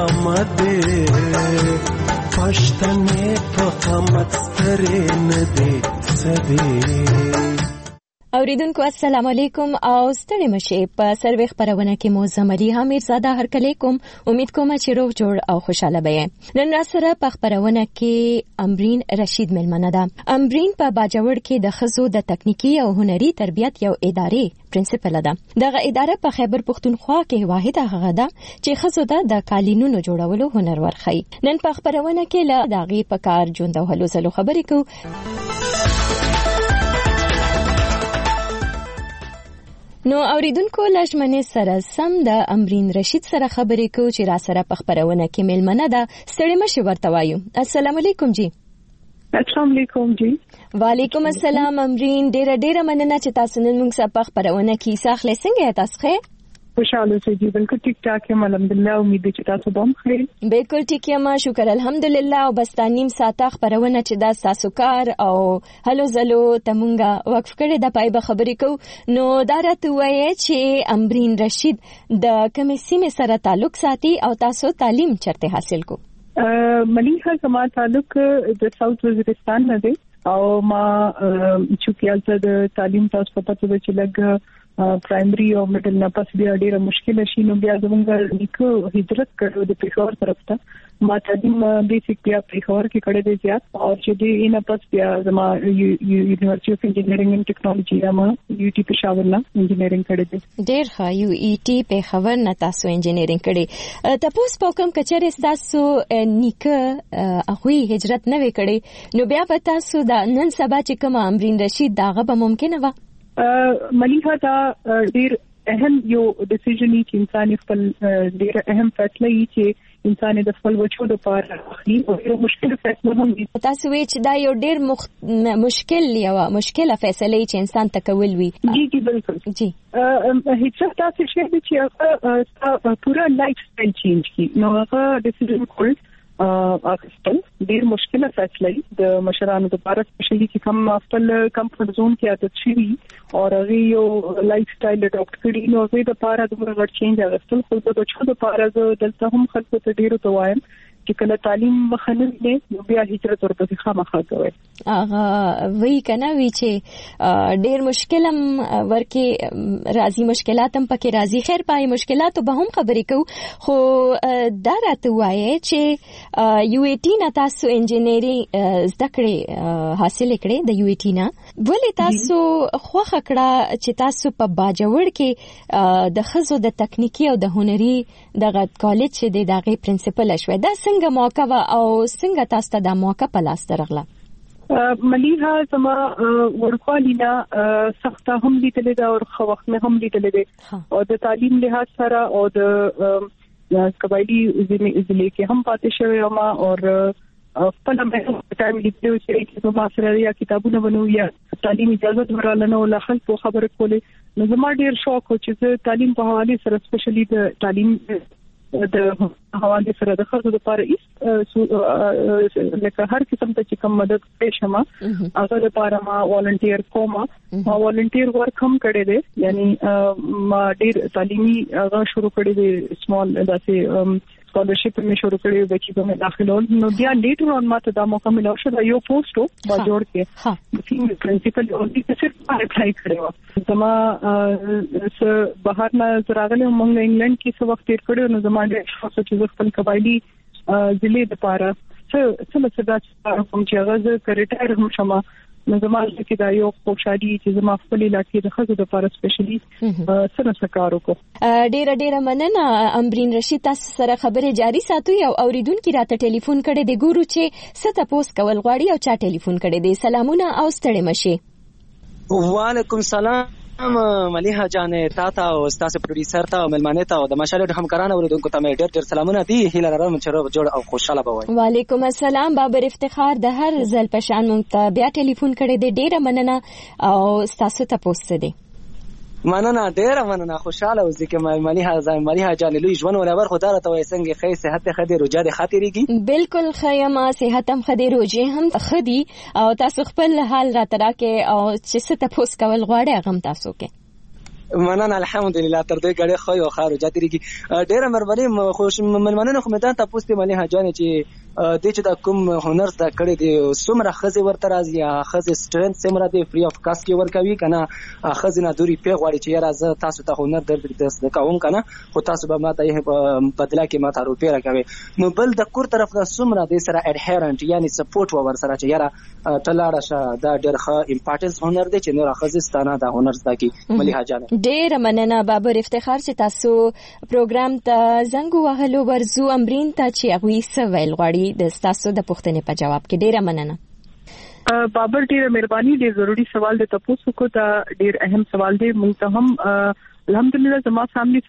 قامت پښتنې په قامت سترې نه دي سدي. اوریدونکو السلام علیکم او ستړي مشه. په سروي خبرونه کې مو زمري حمید زاده هر کله کوم. امید کوم چې روغ جوړ او خوشاله به. نن را سره په خبرونه کې امرین رشید ملمنه ده. امرین په باجوړ کې د خزو د تکنیکی او هنري تربیت یو ادارې پرنسپل ده. دغه اداره په خیبر پختونخوا کې واحده هغه ده چې خزو ته د قالینونو جوړولو هنر ورخی. نن په خبرونه کې له داغي په کار ژوند او هلو زلو خبرې کوو. نو اوریدونکو لجمنې سره سم د امرین رشید سره خبرې کوو چې را سره په خبرونه کې ملمنه ده. ستړي مشه ورته وایو. السلام علیکم جی. السلام علیکم جی. وعلیکم السلام امرین. ډیره ډیره مننه چې تاسو نن موږ سره په خبرونه کې ساخله څنګه تاسو ښه؟ خوشاله سي جی. بالکل ټیک ټاک یم الحمدلله. امید چې تاسو به هم ښه. بالکل ټیک یم شکر الحمدلله. او بس تانیم ساته خبرونه چې دا تاسو کار او هلو زلو تمونګه وقف کړي د پای به خبرې کو. نو دا راته وایي چې امرین رشید د کومې سیمې سره تعلق ساتي او تاسو تعلیم چرته حاصل کو؟ ملیحه زما تعلق د ساوث وزیرستان نه دی او ما چوکیالته د تعلیم تاسو په پته چې لګ پرایمري او میډل نه پس بیا ډیره مشکل شي. نو بیا زموږ نیکو هجرت کړو د پېښور طرف ته. ما تعلیم بیسیک بیا پېښور کې کړی دی زیات او چې دې نه پس بیا زما یونیورسيټي اف انجینرینګ اینڈ ټیکنالوژي ما یو ټي پېښور نه انجینرینګ کړی دی. ډیر ښه. یو ای ټي پېښور نه تاسو انجینرینګ کړی. تاسو په کوم کچره تاسو نیکو هغه هجرت نه وکړي نو بیا به تاسو دا نن سبا چې کوم امرین رشید داغه به ممکنه و؟ ملیحه دا ډیر اهم یو ډیسیژن چې انسان خپل ډیر اهم فیصله یې چې انسان د خپل وچو د پاره اخلي او یو مشکل فیصله هم دي. تاسو وی چې دا یو ډیر مخ... مشکل یو مشکله فیصله چې انسان تکول وي. جی جی بالکل جی. هیڅ تاسو شي چې هغه پورا لایف سټایل چینج کی نو هغه ډیسیژن کول اخستل ډیر مشکله فیصله د مشرانو لپاره سپیشلی چې کوم خپل کمفورت زون کې عادت شي او هغه یو لایف سټایل اډاپټ کړي نو زه د لپاره د مرغ چینج اغستل خو د بچو لپاره دلته هم خلکو ته ډیر توایم چې کله تعلیم مخنه دي نو بیا هجرت ورته خامخا کوي هغه وی کنه وی چې ډیر مشکلم ورکه راځي مشکلات هم پکې راځي خیر پای مشکلات به هم خبرې کو خو دا راته وایي چې یو ای ټی نه تاسو انجینری زده کړې حاصل کړې د یو ای ټی نه ولې تاسو خوخه کړه چې تاسو په باجوړ کې د خزو د تکنیکی او د هنري دغه کالج چې د دغه پرنسپل شوه دا څنګه موقع او څنګه تاسو ته د موقع په لاس درغله مليها زما ورخوالینا سخته هم لیدلې دا او خو وخت نه هم لیدلې ده او د تعلیم لحاظ سره او د قبایلی ضلع کې هم پاتې شوی او ما او خپل هم ټایم لیدلو چې په ما سره یا کتابونه ونو یا تعلیم اجازه ورلنه ولا خلکو خبرې کولې نو زما ډیر شوق و چې تعلیم په حواله سره سپیشلی د تعلیم د حواله سره د خلکو لپاره ایست لکه هر قسم ته چې کوم مدد پېښما هغه لپاره ما والنټیر کوم ما والنټیر ورک هم کړی دی یعنی ما ډیر تعلیمي هغه شروع کړی دی سمال داسې سکالرشپ می شروع کړی و چې کومه داخلول نو بیا لیټر اون ماته دا موقع ملو شو دا یو پوسټو با جوړ کې د سینګ پرنسپل او د صرف اپلای کړو زما س بهر نه راغله مونږ انګلند کې څو وخت تیر کړو نو زما د شخص چې خپل قبایلی ضلع لپاره څه څه څه دا کوم چې هغه کریټر هم شمه نو زما چې دا یو خوشالي چې زما خپل علاقې د خزو لپاره سپیشلی سره سکارو کو ډیر ډیر مننه امبرین رشید تاسو سره خبره جاری ساتو یو اوریدونکو راته ټلیفون کړي دی ګورو چې ست پوس کول غواړي او چا ټلیفون کړي دی سلامونه او ستړي مشه وعلیکم السلام مليها جان تاته او استاد پروډوسر ته او ملمانه ته او د مشالې همکارانو اوریدونکو ته ډېر ډېر سلامونه دي هیله لرم چې جوړ او خوشاله بوي وعلیکم السلام بابر افتخار د هر ځل پشان مونږ ته بیا ټلیفون کړي دی ډېر مننه او استاد ته پوسټ دي مننه ډېر مننه خوشاله اوسې کې مليها مليها جان لوی ژوند ولور خدای ته وای څنګه خې صحت خدي روجا د خاطرېږي بالکل خیمه صحت هم خدي روجي هم خدي او تاسو خپل حال را تراکه او چې ست پوس کول غواړي غم تاسو کې مننه الحمدلله تر دې غړي خو یو خارو جاتريږي ډېر مرمنه خوش مننه خو مدان تاسو ته مليها جان چې د چې د کوم هنر زده کړی دی څومره خزي ورته راځي یا خزي سټرنث څومره دی فری اف کاست کې ورکوي کنه خزي نه دوری په غواړي چې راز تاسو ته هنر درته زده کوم کنه خو تاسو به ماته یې په بدلا کې ماته روپې راکوي نو بل د کور طرف نه څومره دی سره اډهرنت یعنی سپورټ ور سره چې یاره تلاړه شه دا ډېر ښه امپورټنس هنر دی چې نور خزي ستانه د هنر زده کی مليها جان ډېر مننه بابر افتخار چې تاسو پروګرام ته زنګ وهلو ورزو امرین ته چې هغه سوال غواړي د تاسو د پوښتنې په جواب کې ډیره مننه بابر ډیره مهرباني ډیر ضروری سوال د تاسو کو دا ډیر اهم سوال دی موږ ته هم الحمدلله زما فیملی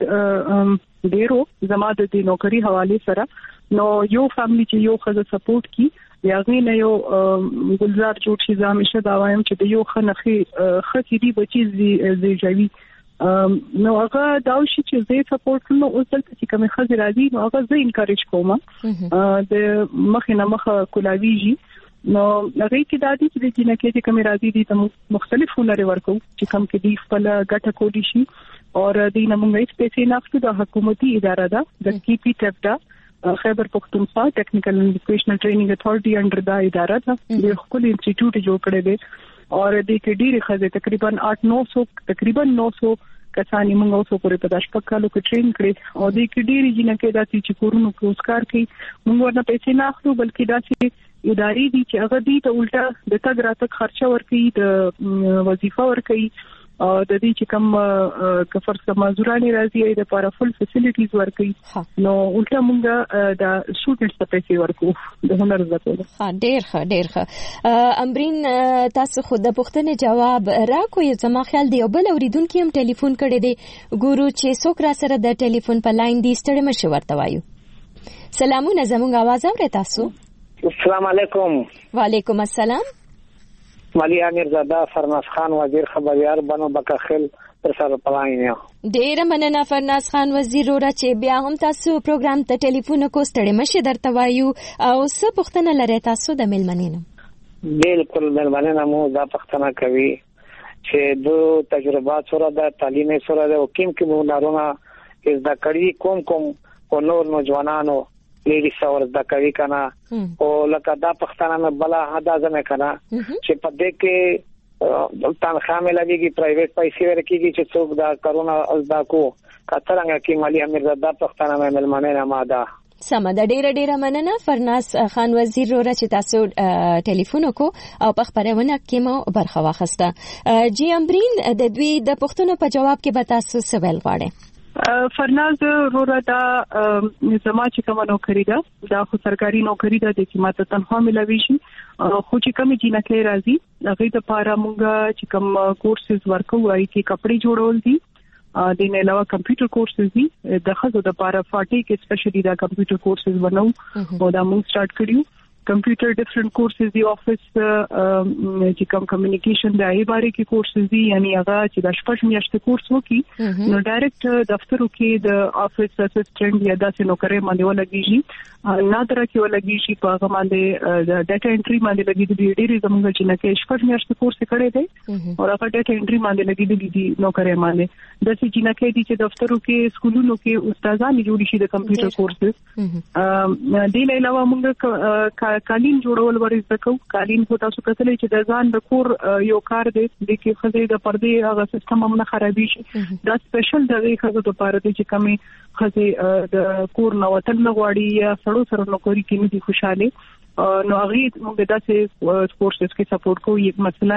سپورټ ډیرو زما د دې نوکری حواله سره نو یو فیملی چې یو خزه سپورټ کی یا غوینه یو ګلزار جوړ شي زموږه دا وایم چې د یو خنخي ختی دی بچی زی ژوي نو هغه دا شي چې زه سپورټ کوم او دلته چې کوم خزر راځي نو هغه زه انکریج کوم د مخه نه مخه کولاویږي نو هغه کې د دې چې د جنکه چې کوم راځي دي ته مختلف هنر ورکو چې کوم کې دی خپل ګټه کولی شي او د دې نمونه هیڅ پیسې نه اخلي د حکومتي اداره ده د کی پی ټفدا خیبر پختونخوا ټیکنیکل اینڈ ووکیشنل ټریننګ اتھارټي انډر دا اداره ده د خپل انسټیټیوټ جوړ کړی دی اور د کې ډیره خزه تقریبا آठ نو سو تقریبا نو سو کسانی موږ اوسو پورې په داش پکالو کې ټرین کړی او د کې ډیره جنکه داسي چې کورونو پروسکار کوي موږ ورنه پیسې نه اخلو بلکې داسي ادارې دي چې هغه دې ته الټا د تګ راتګ خرچه ورکړي د وظیفه ورکړي او د دې چې کوم کفر سمازوراني راځي د لپاره فل فیسیلیټیز ورکړي نو الټا موږ د سټوډنټس ته پیسې ورکو د هنر زده ها ډېر ښه ډېر ښه امرین تاسو خو د پوښتنې جواب راکوي زما خیال دی بل اوریدونکو هم ټلیفون کړي دی ګورو چې څوک را سره د ټلیفون په لاین دی ستړي مشه ورته وایو سلامونه زموږ आवाज اورئ تاسو السلام علیکم وعلیکم السلام مالی امیرزاده فرناز خان وزیر خبريار بنو بکخل تر سره پلاینه. ډیر مننه فرناز خان وزیر ورته چې بیا هم تاسو پروګرام ته ټلیفون کوستړې مشه درته وایو او څه پوښتنه لري تاسو د ملمنینو؟ بالکل ملمنینو مو دا پوښتنه کوي چې دو تجربات سره د تعلیم سره د کوم کوم نارونه از د کړي کوم کوم او نور نوجوانانو لیډي سور د کوي کنه او لکه دا پښتنه مې بلا هدا ځنه کنه چې په دې کې تنخواه مې لګيږي پرایویټ پیسې ورکیږي چې څوک دا کرونا از دا کو کترنګ کې مالی امیرزاده پښتنه مې ملمنه نه ماده سم د ډیره ډیره مننه فرناز خان وزیر ورته چې تاسو ټلیفون وکړو او په خبرونه کې مو برخه واخسته. جی امبرین د دوی د پښتنو په جواب کې به تاسو سوال غواړئ؟ فرناز رورا دا زما چې کوم نوکری ده دا خو سرکاري نوکری ده د چې ماته تنخواه ملوي شي خو چې کوم جنکه راځي هغه د پاره مونږ چې کوم کورسز ورکو وایي کې کپڑے جوړول دي د نه علاوه کمپیوټر کورسز دي د خزو د پاره فاټي کې سپیشلی دا کمپیوټر کورسز ونو او دا مونږ سٹارټ کړیو. کمپیوټر ډیفرنٹ کورسز دی افیس چې کوم کمیونیکیشن د ای باره کې کورسز دي یعنی هغه چې د شپږ میاشتې کورس وکي نو ډایرکټ دفترو کې د افیس اسسټنټ یا داسې نوکرې باندې ولګیږي نادر کې ولګیږي په هغه باندې د ډاټا انټری باندې لګیږي ډېری زموږ چې نه کې شپږ میاشتې کورس کړی دی او هغه ډاټا انټری باندې لګیږي دي نوکرې باندې د چې نه کې دي چې دفترو کې سکولونو کې استادان جوړ شي د کمپیوټر کورسز د نه علاوه موږ قالین جوړول ورزده کو. قالین خو تاسو کتلې چې د ځان د کور یو کار دی د کې خزې د پردې هغه سیستم هم نه خرابې شي دا سپیشل د خزې د پاره دی چې کمی خزې د کور نو وطن غواړي یا سړو سره نوکری کې نه دي خوشاله نو هغه موږ داسې کورسز کې سپورټ کوو. یک مثلا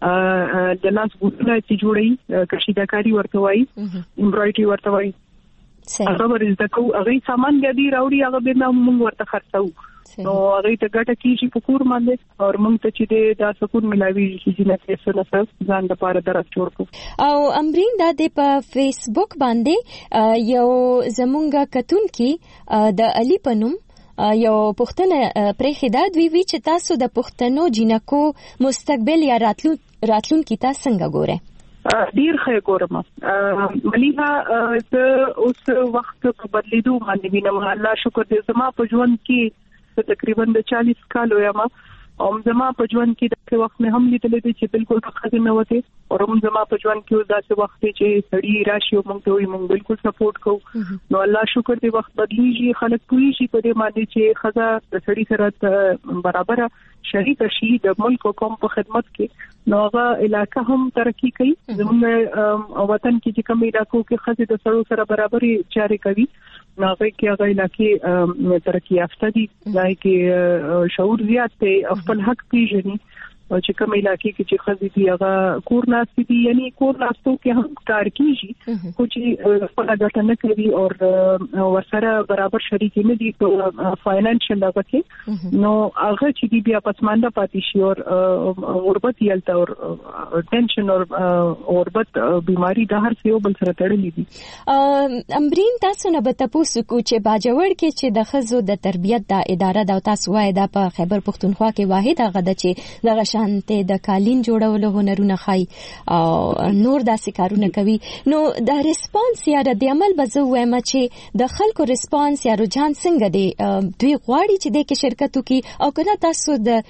د لاس ګوتنه چې جوړي کشیدګاری ورته وایي امبرایډري ورته وایي هغه ورزده کو هغه سامان دی راوړي هغه به موږ ورته خرڅو نو هغه ته ګټه کیږي په کور باندې او موږ ته چې دا سکون ملاوي چې نه څه نه ځان د پاره درس جوړ کو. او امرین دا د په فیسبوک باندې یو زمونږ کتون کې د علي پنوم یو پښتنه پرې خدای دوی وی چې تاسو د پښتنو جنکو مستقبل یا راتلون راتلون کی تاسو څنګه ګوره؟ ډیر ښه ګورم مليها ته اوس وخت په بدلیدو باندې وینم الله شکر دې زما په ژوند کې تقریبا د چالیس کال ویما او زما په ژوند کې د وخت نه هم لیدلې دي چې بالکل خزه نه وته او هم زما په ژوند کې داسې وخت چې سړی راشي او موږ ته وي موږ بالکل سپورټ کوو نو الله شکر دې وخت بدلیږي خلک پوهیږي په دې باندې چې خزه د سړی سره برابر شریک شي د ملک او قوم په خدمت کې نو هغه علاقہ هم ترقی کوي زموږ وطن کې چې کوم علاقو کې خزه د سړو سره برابرۍ چارې کوي نو هغه کې هغه علاقې ترقی یافته دي ځای کې شعور زیات دی خپل حق پیژني او چې کوم علاقې کې چې خزې دي هغه کور ناستې دي یعنی کور ناستو کې هم کار کیږي خو چې خپل ګټه نه کوي او ورسره برابر شریک نه دي په فاینانشل هغه کې نو هغه چې دی بیا پسمانده پاتې شي او غربت یلته او ټینشن او غربت بیماری د هر څه بل سره تړلې دي. امرین تاسو نه به تاسو کو چې باجوړ کې چې د خزو د تربيت د اداره د تاسو وای د په خیبر پښتونخوا کې واحد هغه د چې د شانته د قالین جوړولو هنرونه خای او نور داسې کارونه کوي نو د ریسپانس یا د عمل بزو وایم چې د خلکو ریسپانس یا رجحان څنګه دی دوی غواړي چې د کې شرکت وکي او کنه تاسو د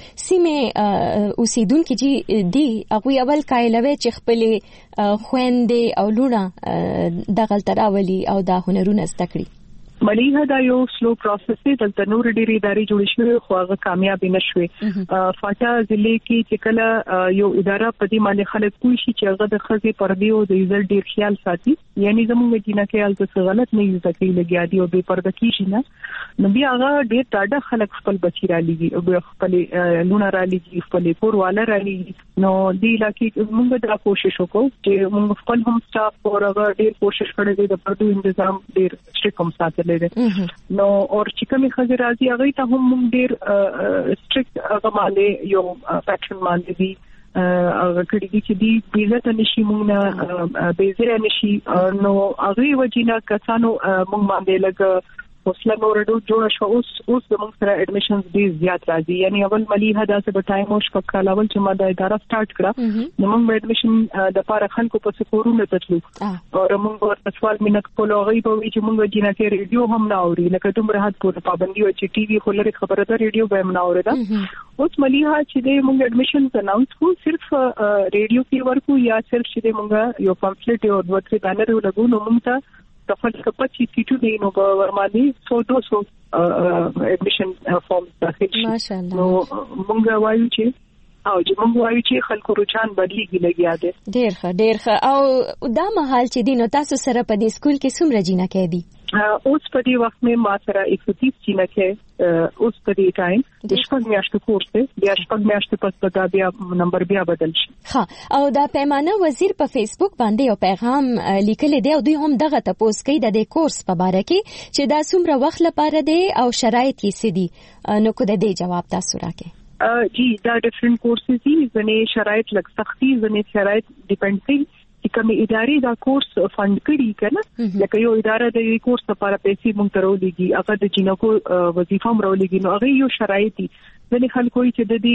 سیمه اوسیدونکو چې دی هغه اول کایلوي چې خپل خويندې او لونه د غلطراولي او د هنرونه زده کړي. مليها دا یو سلو پروسس دی دلته نور ډېری ادارې جوړې شوې خو هغه کامیاب نه شوې. فاټا ضلع کې چې کله یو اداره په دې باندې خلک کوی شي چې هغه د خزې پردې او د عزت ډېر خیال ساتي یعنی زموږ جنکه حالت څه غلط نه یو ځکه لګیا دي او بے پرده کیږي نه نو بیا هغه ډېر ډاډه خلک خپل بچی را لګي او خپل لونه را لګي خپل کورواله را لګي نو دې لکه موږ دا کوشش وکړو چې موږ خپل هم سټاف او هغه ډېر کوشش کړی دی د پردو تنظیم ډېر سټریکټ ساتل نو اور چې کومي خزې راځي هغه ته هم موږ ډېر سټریکټ هغه باندې یو فیکشن باندې دي هغه کړي چې دی بیزه نشي موږ نه بیزه نشي نو هغه وجینا کسانو موږ باندې لګ حوصله مورډو جوړ شو اوس اوس د موږ سره اډمیشنز ډیر زیات راځي یعنی اول ملي هدا په ټایم او شپږ کال اول چې ما د اداره سٹارټ کړه نو موږ اډمیشن د پاره خلکو په سکورونو تلو او موږ ورته سوال مینه کولو غي په وی چې موږ جنته ریډیو هم نه اوري لکه دومره حد پورې پابندي او چې ټي وي خو لري خبره ده ریډیو به هم نه اوري دا اوس ملي ها چې د موږ اډمیشن اناونس کو صرف ریډیو کې ورکو یا صرف چې موږ یو پامفلټ او دوه درې بانر ولګو نو موږ ته تفصیل کپچې سیټو دی نو ورمالي سو دو سو اډمیشن فارم داخل شي نو موږ وایو چې او چې موږ وایو چې خلکو رجحان بدلیږي لګیا دی ډېر ښه ډېر ښه او دا مهال چې دینو تاسو سره په دې سکول کې څومره جینه کې دي اوس په دې وخت مې ما سره ایک سو تیس جینه کې اوس په دې ټایم د شپږ میاشتو کورس دی بیا شپږ میاشتې پس به دا بیا نمبر بیا بدل شي ها او دا پیمانه وزیر په فیسبوک باندې یو پیغام لیکلی دی او دوی هم دغه تپوس کوي د دې کورس په باره کې چې دا څومره وخت لپاره دی او شرایط یې څه دي نو کو د دې جواب تاسو راکړئ جی دا ډیفرنٹ کورسز دي ځنې شرایط لږ سختي ځنې شرایط ډیپند کوي چې کوم ادارې دا کورس فند کړي کنه لکه یو اداره د دې کورس لپاره پیسې مونږ ته راولېږي هغه د جنکو وظیفه هم راولېږي نو هغه یو شرایط دي ځنې خلکو چې د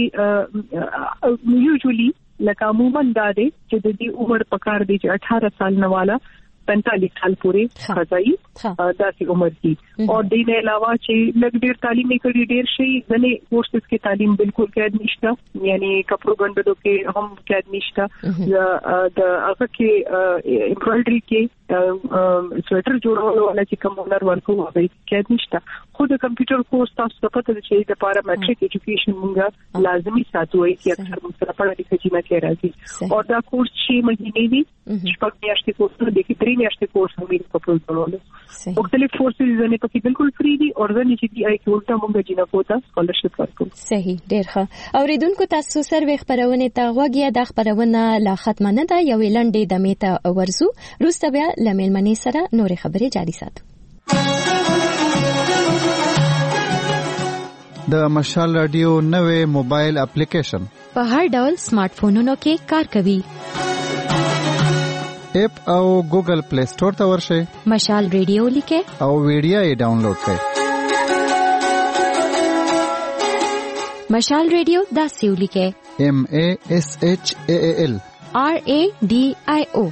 دې یوزولي لکه عموما دا دي چې د دې عمر پکار دي چې اٹھارہ سال نه والا پینتالیس سال پورې خزایي داسې عمر دي او د دې علاوه چې لږ ډیر تعلیم کړي ډیر شي ځنې کورسز کې تعلیم بالکل قید نشته یعنی کپړو ګندلو کې هم قید نشته د هغه کې امبرايډري کې سویټر جوړولو ولا چې کوم هنر ورکو هغه قید نشته خو د کمپیوټر کورس تاسو ته پته ده چې د پاره میټریک ایجوکیشن مونږه لازمي ساتو چې اکثر موږ سره په دې کې چې نه راځي او دا کورس چې مهینې دي شپږ میاشتې کورس دی کې درې میاشتې کورس هم په خپل ډول مختلف کورسز نه پکې بالکل فری دي او ځنې چې دی آی کې ولته مونږ جنا کوتا سکالرشپ ورکو صحیح ډیر ښه اوریدونکو تاسو سروې خبرونه ته غوږی د خبرونه لا ختم نه ده یو لنډه د میته ورزو روسته بیا لمل منی سره نور خبرې جاری ساتو د مشال رادیو نوې موبایل اپلیکیشن په هر ډول سمارټ فونونو کې کار کوي اپ او ګوګل پلی سٹور ته ورشئ مشال رادیو لیکه او ویډیو یې ډاونلوډ کړئ مشال رادیو دا سیو لیکه M A S H A A L R A D I O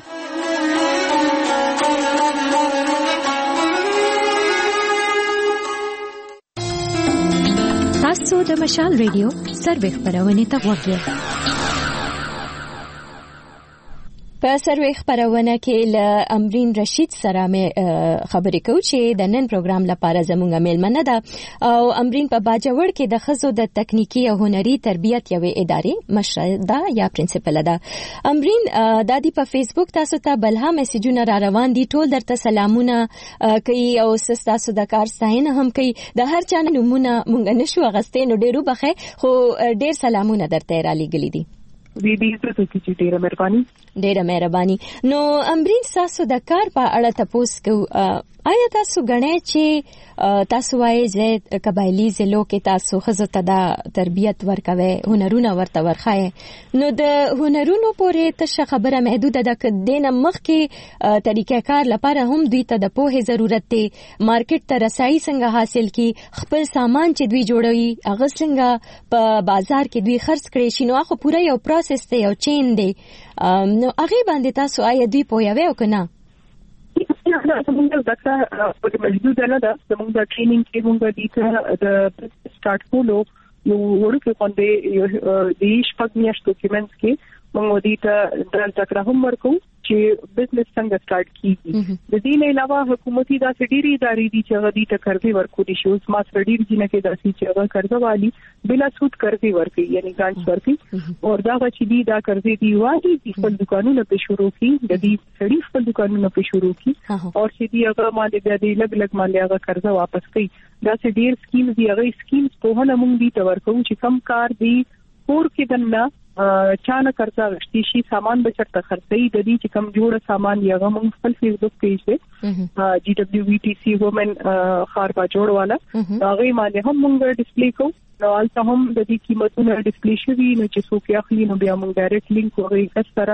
تاسو د مشال رادیو سروې خبرونه ته وګورئ په سروې خبرونه کې له امرین رشید سره مې خبرې کوو چې د نن پروګرام لپاره زموږه میلمنه ده او امرین په باجوړ کې د ښځو د تکنیکی او هنري تربیت یوې ادارې مشره ده یا پرنسپل ده امرین د دې په فیسبوک تاسو ته بلها میسجونه را روان دي ټول درته سلامونه کوي او تاسو د کار ستاینه هم کوي د هر چا نومونه مونږ نشو غستې نو ډیرو بخې خو ډیر سلامونه درته را لګلې دي وی دې ته چې ډیره مهرباني ډیره مهرباني نو امرین تاسو د کار په اړه تاسو کو آیا تاسو غنئ چې تاسو وايي چې قبایلی ضلعو کې تاسو خزه ته د تربیت ورکوي هنرونه ورته ورخای نو د هنرونو پورې ته خبره محدوده ده ک دینه مخ کې طریقې کار لپاره هم دوی ته د پوهه ضرورت دی مارکیټ ته رسایي څنګه حاصل کی خپل سامان چې دوی جوړوي هغه څنګه په بازار کې دوی خرڅ کړي شي نو هغه پوره یو پروسس دی یو چین دی نو هغه باندې تاسو آیا دوی پوهیږئ او کنه زمونږ د ډاکټر په محدود نه ده زمونږ د ټریننګ کې موږ د دې د سٹارټ کولو یو ورکه باندې د شپږ میاشتو ډاکومنټس کې موږ د دې د ډاکټر هم ورکو چې بزنس څنګه سٹارټ کیږي د دې نه علاوه حکومتي د سړي ادارې دي چې غوډي ته قرضې ورکوي شو ما سړي جنہ کې د سې چې هغه قرض والی بلا سود قرضې ورکوي یعنی ګرانټ ورکوي او دا چې دي دا قرضې دی واهي د خپل دکانونو په شروع کې د دې سړي خپل دکانونو په شروع کې او چې دی هغه مالې د دې لګ لګ مالې هغه قرض واپس کوي دا چې ډیر سکیمز دی هغه سکیمز په هغه مونږ دي تور کوم چې کم کار دی پور کې دنه چانه قرضا غشتي شي سامان بچته خرڅي د دې چې کم جوړه سامان یغه موږ خپل فیسبوک پیج دی جی ډبلیو وی ټی سی وومن خار با جوړ والا هغه باندې هم موږ ډسپلی کو نو البته هم د دې قیمتونو ډسپلی شوی نو چې څوک اخلي نو بیا موږ ډایرکټ لینک ورې کس سره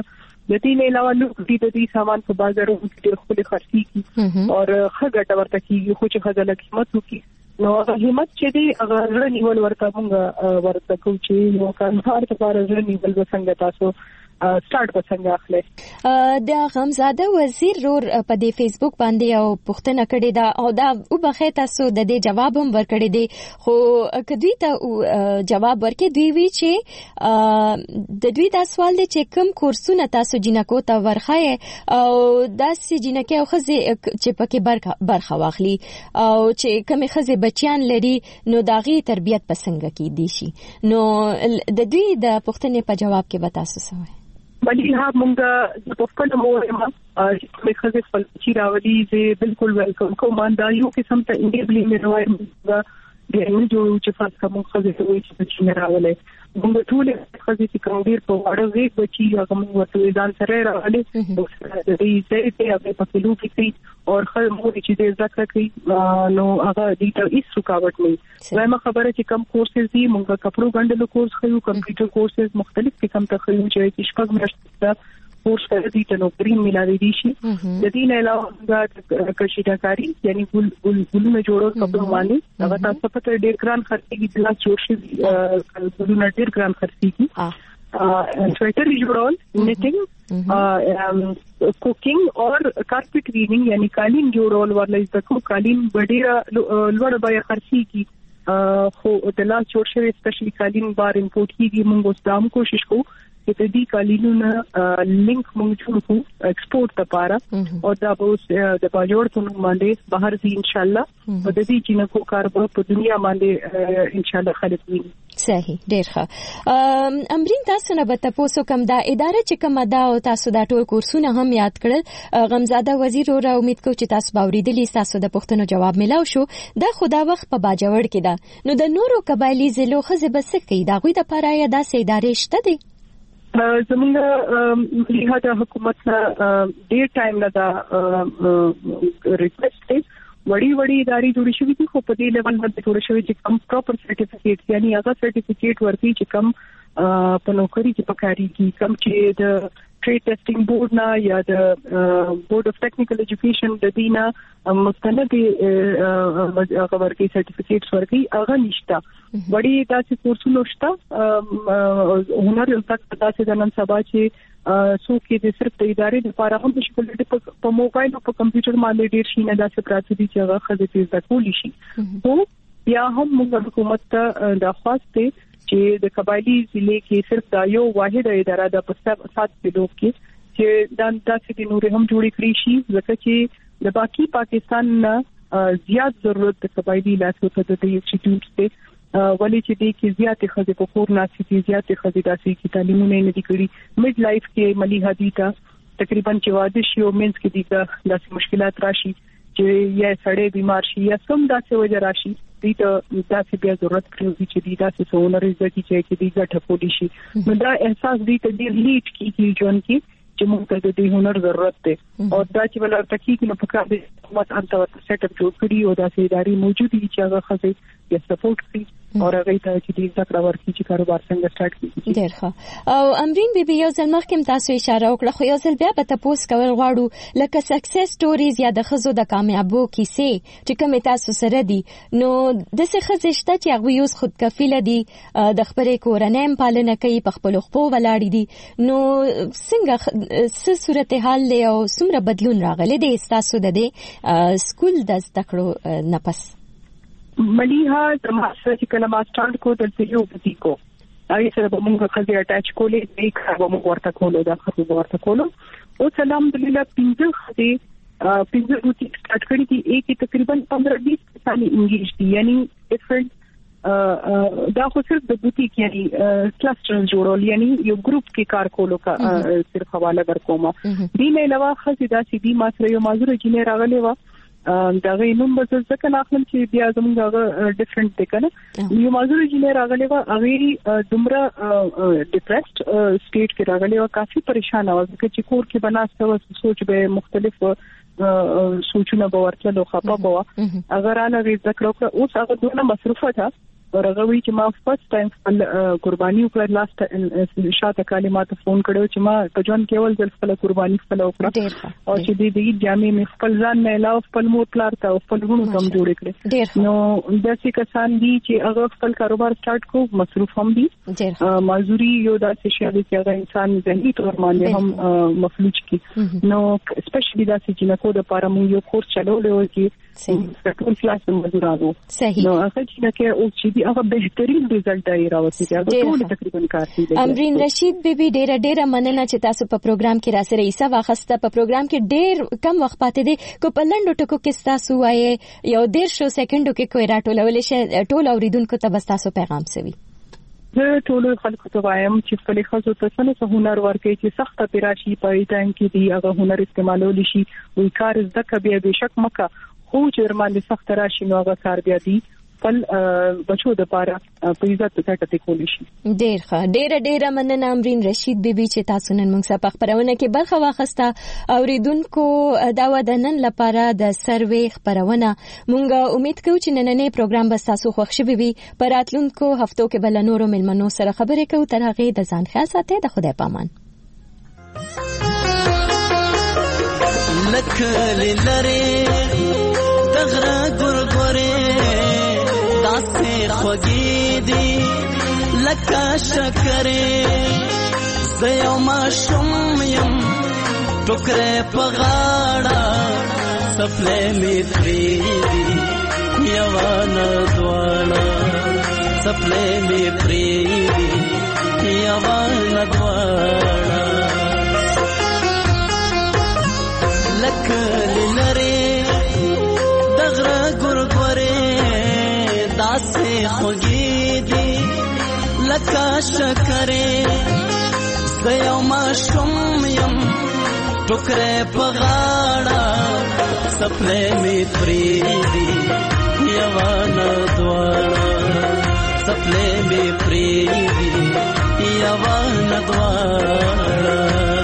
د دې نه علاوه نو د دې سامان په بازارونو کې ډېر خپل خرڅي کی او ښه ګټه ورته کیږي خو چې خزل قیمت وکي نو همت چې دی هغه رنیول ورته موږ ورته کوم چې یو کار لپاره رنیول وسنګ تاسو سٹارټ وسنګ اخلي د غمزاده وزیر رور په دې فیسبوک باندې او پښتنه کړي دا او دا وبخې تاسو د دې جواب هم ورکړي دي خو کدوې ته جواب ورکړي دوی وی چې د دوی دا سوال دی چې کوم کورسونه تاسو جنکو ته ورخای او داسې جنکه او خزي چې پکې برخه واخلي او چې کوم خزي بچیان لري نو داغي تربيت پسنګ کی دي شي نو د دوی د پښتنې په جواب کې به تاسو سوای بلی ها مونږه د خپل مورما چې خزه خپل چې راولي زه بالکل ویلکم کوم دا یو قسم ته انډیبلی مې راوړم د یو جوړ چې فاس کوم خزه ته وایي چې راولي موږ ټول خزه چې کوم ډیر په وړو وی بچي هغه موږ ورته ځان سره راولي د دې ځای ته هغه په کلو کې او خل مو چې د ذکر کوي نو هغه دې ته هیڅ رکاوټ نه وایم خبره چې کم کورسز دي موږ کپړو غندلو کورس خو کمپیوټر کورسز مختلف قسم ته خو چې شپږ میاشتې کورس کوي ته نو پریم ملاوي دي شي د دې نه علاوه د کشیدګاری یعنی ګل ګل ګلونه جوړو کپړو باندې هغه تاسو په ډېر ګران خرڅيږي د لاس جوړ شي ګلونه ډېر ګران خرڅيږي سویټر جوړول نیټینګ کوکینګ او کارپټ ویوینګ یعنی قالین جوړول ورلې تاسو قالین ډېر لوړ بیه خرڅيږي خو د لاس جوړ شوی سپیشلی قالین بار امپورټ کیږي موږ اوس دام کوشش کوو چې د دې قالینونو لینک موږ جوړ کړو ایکسپورټ لپاره او دا به د باجوړ په نوم باندې بهر دي ان شاء الله په دې چې نو کار په دنیا باندې ان شاء الله خلک ویني صحیح ډیر ښه امرین تاسو نه به تاسو کوم دا اداره چې کوم دا او تاسو دا ټول کورسونه هم یاد کړل غمزاده وزیر او امید کوم چې تاسو باوریدلی تاسو د پښتنو جواب ملاو شو دا خدا وخت په باجوړ کې دا نو د نورو قبایلی ضلعو خزه بس کوي دا غوي د لپاره یا د ادارې شته دي زمونږ لهدا حکومت ډیر ټایم نه دا ریکوست دی وړي وړي ادارې جوړې شوې دي خو په دې لیول باندې جوړ شوې چې کم پراپر سرټیفیکیټ یعنی هغه سرټیفیکیټ ورکړي چې کم په نوکری کې پکاري کې کم چې د ټریډ ټیسټینګ بورډ نه یا د بورډ اف ټیکنیکل ایجوکیشن د دینا مستند هغه ورکړي سرټیفیکیټس ورکړي هغه نشته وړي داسې کورسونه شته هنر یو تک داسې د نن سبا چې سو کې د صرف د ادارې لپاره هم د شکل په موبایل او په کمپیوټر باندې ډیر شي نه داسې پراته دي چې هغه خدای تیز د کولی شي خو یا هم موږ حکومت ته درخواست دی چې د قبایلی ضلع کې صرف دا یو واحد اداره د پسات ضلعو کې چې د داسې د نور هم جوړې کړې شي ځکه چې د باقي پاکستان نه زیات ضرورت د قبایلی علاقو ته د انسټیټیوټ ته ولې چې د کې زیاتې خزې په کور ناسي دي زیاتې خزې داسې کې تعلیمونه نه دي کړی میډ لایف کې ملي حدیثه تقریبا چې واده شي او مینس کې دي داسې مشکلات راشي چې یا سړی بیمار شي یا سم داسې وجه راشي دي ته داسې بیا ضرورت کړی چې دي داسې څونه رزق چې دي ګټه پولی شي نو دا احساس دي ته ډیر لیټ کیږي ژوند کې چې موږ ته د هنر ضرورت دی او دا چې ولر تکي کې نو په کار دي حکومت انت ورته سیټ اپ جوړ کړی او داسې ادارې موجود دي چې هغه خزې یا سپورټ کوي او هغه ته چې دې ذکر ورکړي چې کاروبار څنګه سٹارټ کړي ډیر ښه او امرین بیبي یو ځل مخکې تاسو اشاره وکړه خو یو ځل بیا به تاسو کول غواړو لکه سکسس سټوریز یا د خزو د کامیابو کیسې چې کوم تاسو سره دي نو د څه خزشته چې هغه یوز خود کفیل دي د خپل کورنۍ پالنه کوي په خپل خپل ولاړ دي نو څنګه څه صورتحال له او څومره بدلون راغلی دی تاسو د دې سکول د زده نه پس مليها د ماستر چې کله ما سٹارټ کو د یو بوتیکو هغه سره به موږ خزي اٹیچ کولې د یک هغه موږ ورته کولو دا خو ورته کولو او الحمدلله پنځه خزي پنځه بوتیک سٹارټ کړی دي یک تقریبا پندرہ بیس سالي انګیج دي یعنی ډیفرنٹ دا خو صرف د بوتیک یعنی کلستر جوړول یعنی یو ګروپ کې کار کولو کا صرف حواله ورکوم دي نه علاوه خزي دا چې دي ما سره یو مازور جنې راغلي و دا غي نوم به ځکه ناخلم چې بیا زموږ هغه ډیفرنٹ دی کنه یو مازور جنې راغلی و هغه دومره ډیپریسډ سټیټ کې راغلی و کافي پریشان و ځکه چې کور کې بناسته و سوچ به مختلف سوچونه به ورته خپه بوا اگر انا ذکر وکړه اوس هغه دونه مصرفه ده رغوي چې ما فرست ټایم خپل قرباني وکړه لاست شاته کلمات فون کړو چې ما کجون کېول ځل خپل قرباني خپل وکړه او چې دې دې جامې مې خپل ځان نه علاوه خپل مور پلار ته خپل ورونو کم جوړ کړې نو داسې کسان دي چې هغه خپل کاروبار سٹارټ کو مصروف هم دي مزوري یو داسې شی دی چې هغه انسان ذهني تور باندې هم مفلوج کی نو سپیشلی داسې چې نکو د لپاره مو یو کورس چلولې و چې ټول کلاس مزورانو صحیح نو هغه چې کې او چې دی هغه بهترین رزلټ یې راوځي هغه ټول تقریبا کار کوي امرین رشید بیبي ډېر ډېر مننه چې تاسو په پروګرام کې راسره ایسا واخسته په پروګرام کې ډېر کم وخت پاتې دی کو په لنډو ټکو کې تاسو وایي یو ډېر شو سکندو کې کوئی راټولول شي ټول اوریدونکو ته بس تاسو پیغام سوي زه ټول خلکو ته وایم چې خپل خزو ته څنګه هنر ورکړي چې سخت پیراشي په ټایم کې دی هغه هنر استعمالول شي وی کار زده کبي به شک مکه خو چې ورمانه سخت راشي نو هغه کار بیا دی خپل بچو د پاره په عزت ته ټټه کولی شي ډېر ښه ډېر ډېر مننه امرین رشید بیبي چې تاسو نن موږ سره په خبرونه کې برخه واخسته اوریدونکو دا ودانن لپاره د سروي خبرونه موږ امید کوو چې نننې پروګرام به تاسو خوښ شي بیبي پر راتلونکو هفتو کې بل نورو ملمنو سره خبرې کوو تر هغه د ځان خیال ساتئ د خدای پامان لکه لری دغرا ګورګورې داسې خوږې دي لکه شکرې زه یو ماشوم یم ټوکرې په غاړه څپلۍ مې پرېږدي یوه نه دواړه څپلۍ مې پرېږدي یوه نه دواړه لکه لری دغرا ګورګورې داسې خوږې دي لکه شکرې زه یو ماشوم یم ټوکرې په غاړه څپلۍ مې پرېږدي یوه نه دواړه څپلۍ مې پرېږدي یوه نه دواړه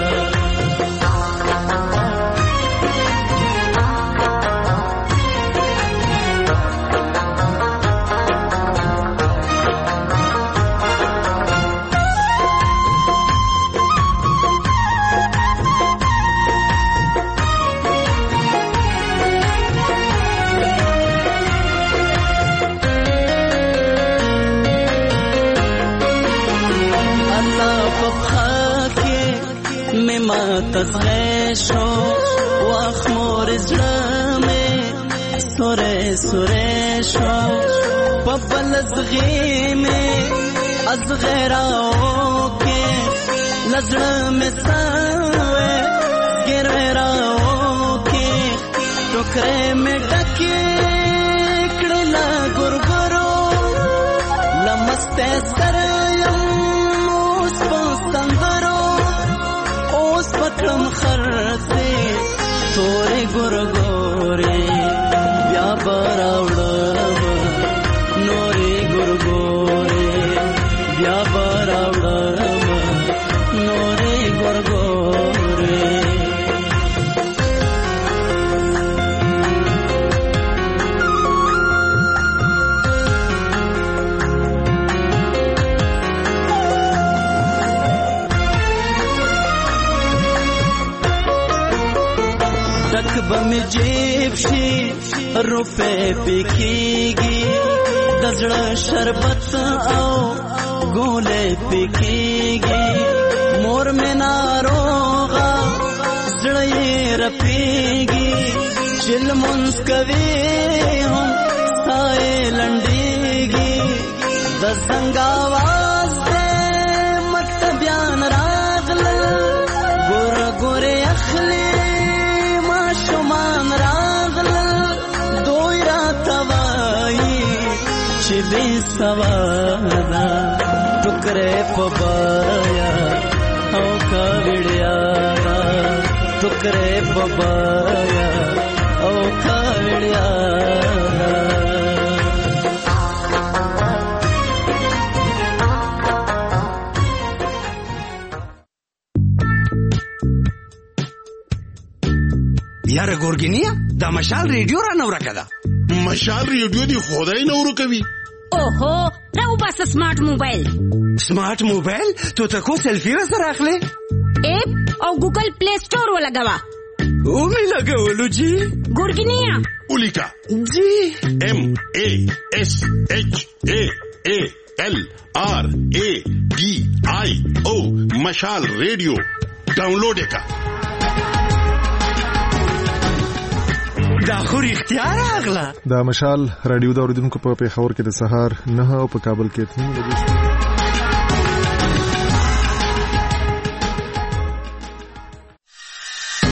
تزغشو واخمور زلمه سوره سوره شو پبل زغیمه از غیراو کې لزړه سوه ګرراو کې ټوکرې مې ډکې کړلا ګورګورو لمسته سره یم اوس پستندرو پکم خرڅه تورې ګورګورې بیا براوړم نورې ګورګورې بیا براوړم نورې ګورګورې بم جیب شي روپے پکېږي د زړه شربت او ګولې پکېږي مور مې ناروغه زړه یې رپېږي چې لمونځ کوي هم سایه لنډېږي د څنګه आवाज دې مت بیان راغله ګور ګورې اخلي شمان راغل دوی را توای چې دې سوادا ټوکرې په بایا او کا وړیا ټوکرې په بایا او کا وړیا یاره ګورګینیا دا مشال ریډیو را نو راکړه مشال ریډیو دی خدای نو ورکوي اوهو راو بس سمارټ موبایل سمارټ موبایل تو ته کو سلفي را سره اخلي اپ او ګوګل پلی سٹور ولګوا او می لګولو جی ګورګینیا ولیکا جی ام ا اس اچ ا ا ال آر ا ډي آی او مشال ریډیو ډاونلوډ کا دا خو اختیار اغلا دا مشال رادیو د اوریدونکو په پیښور کې د سهار نه او په کابل کې اته نیمه بجې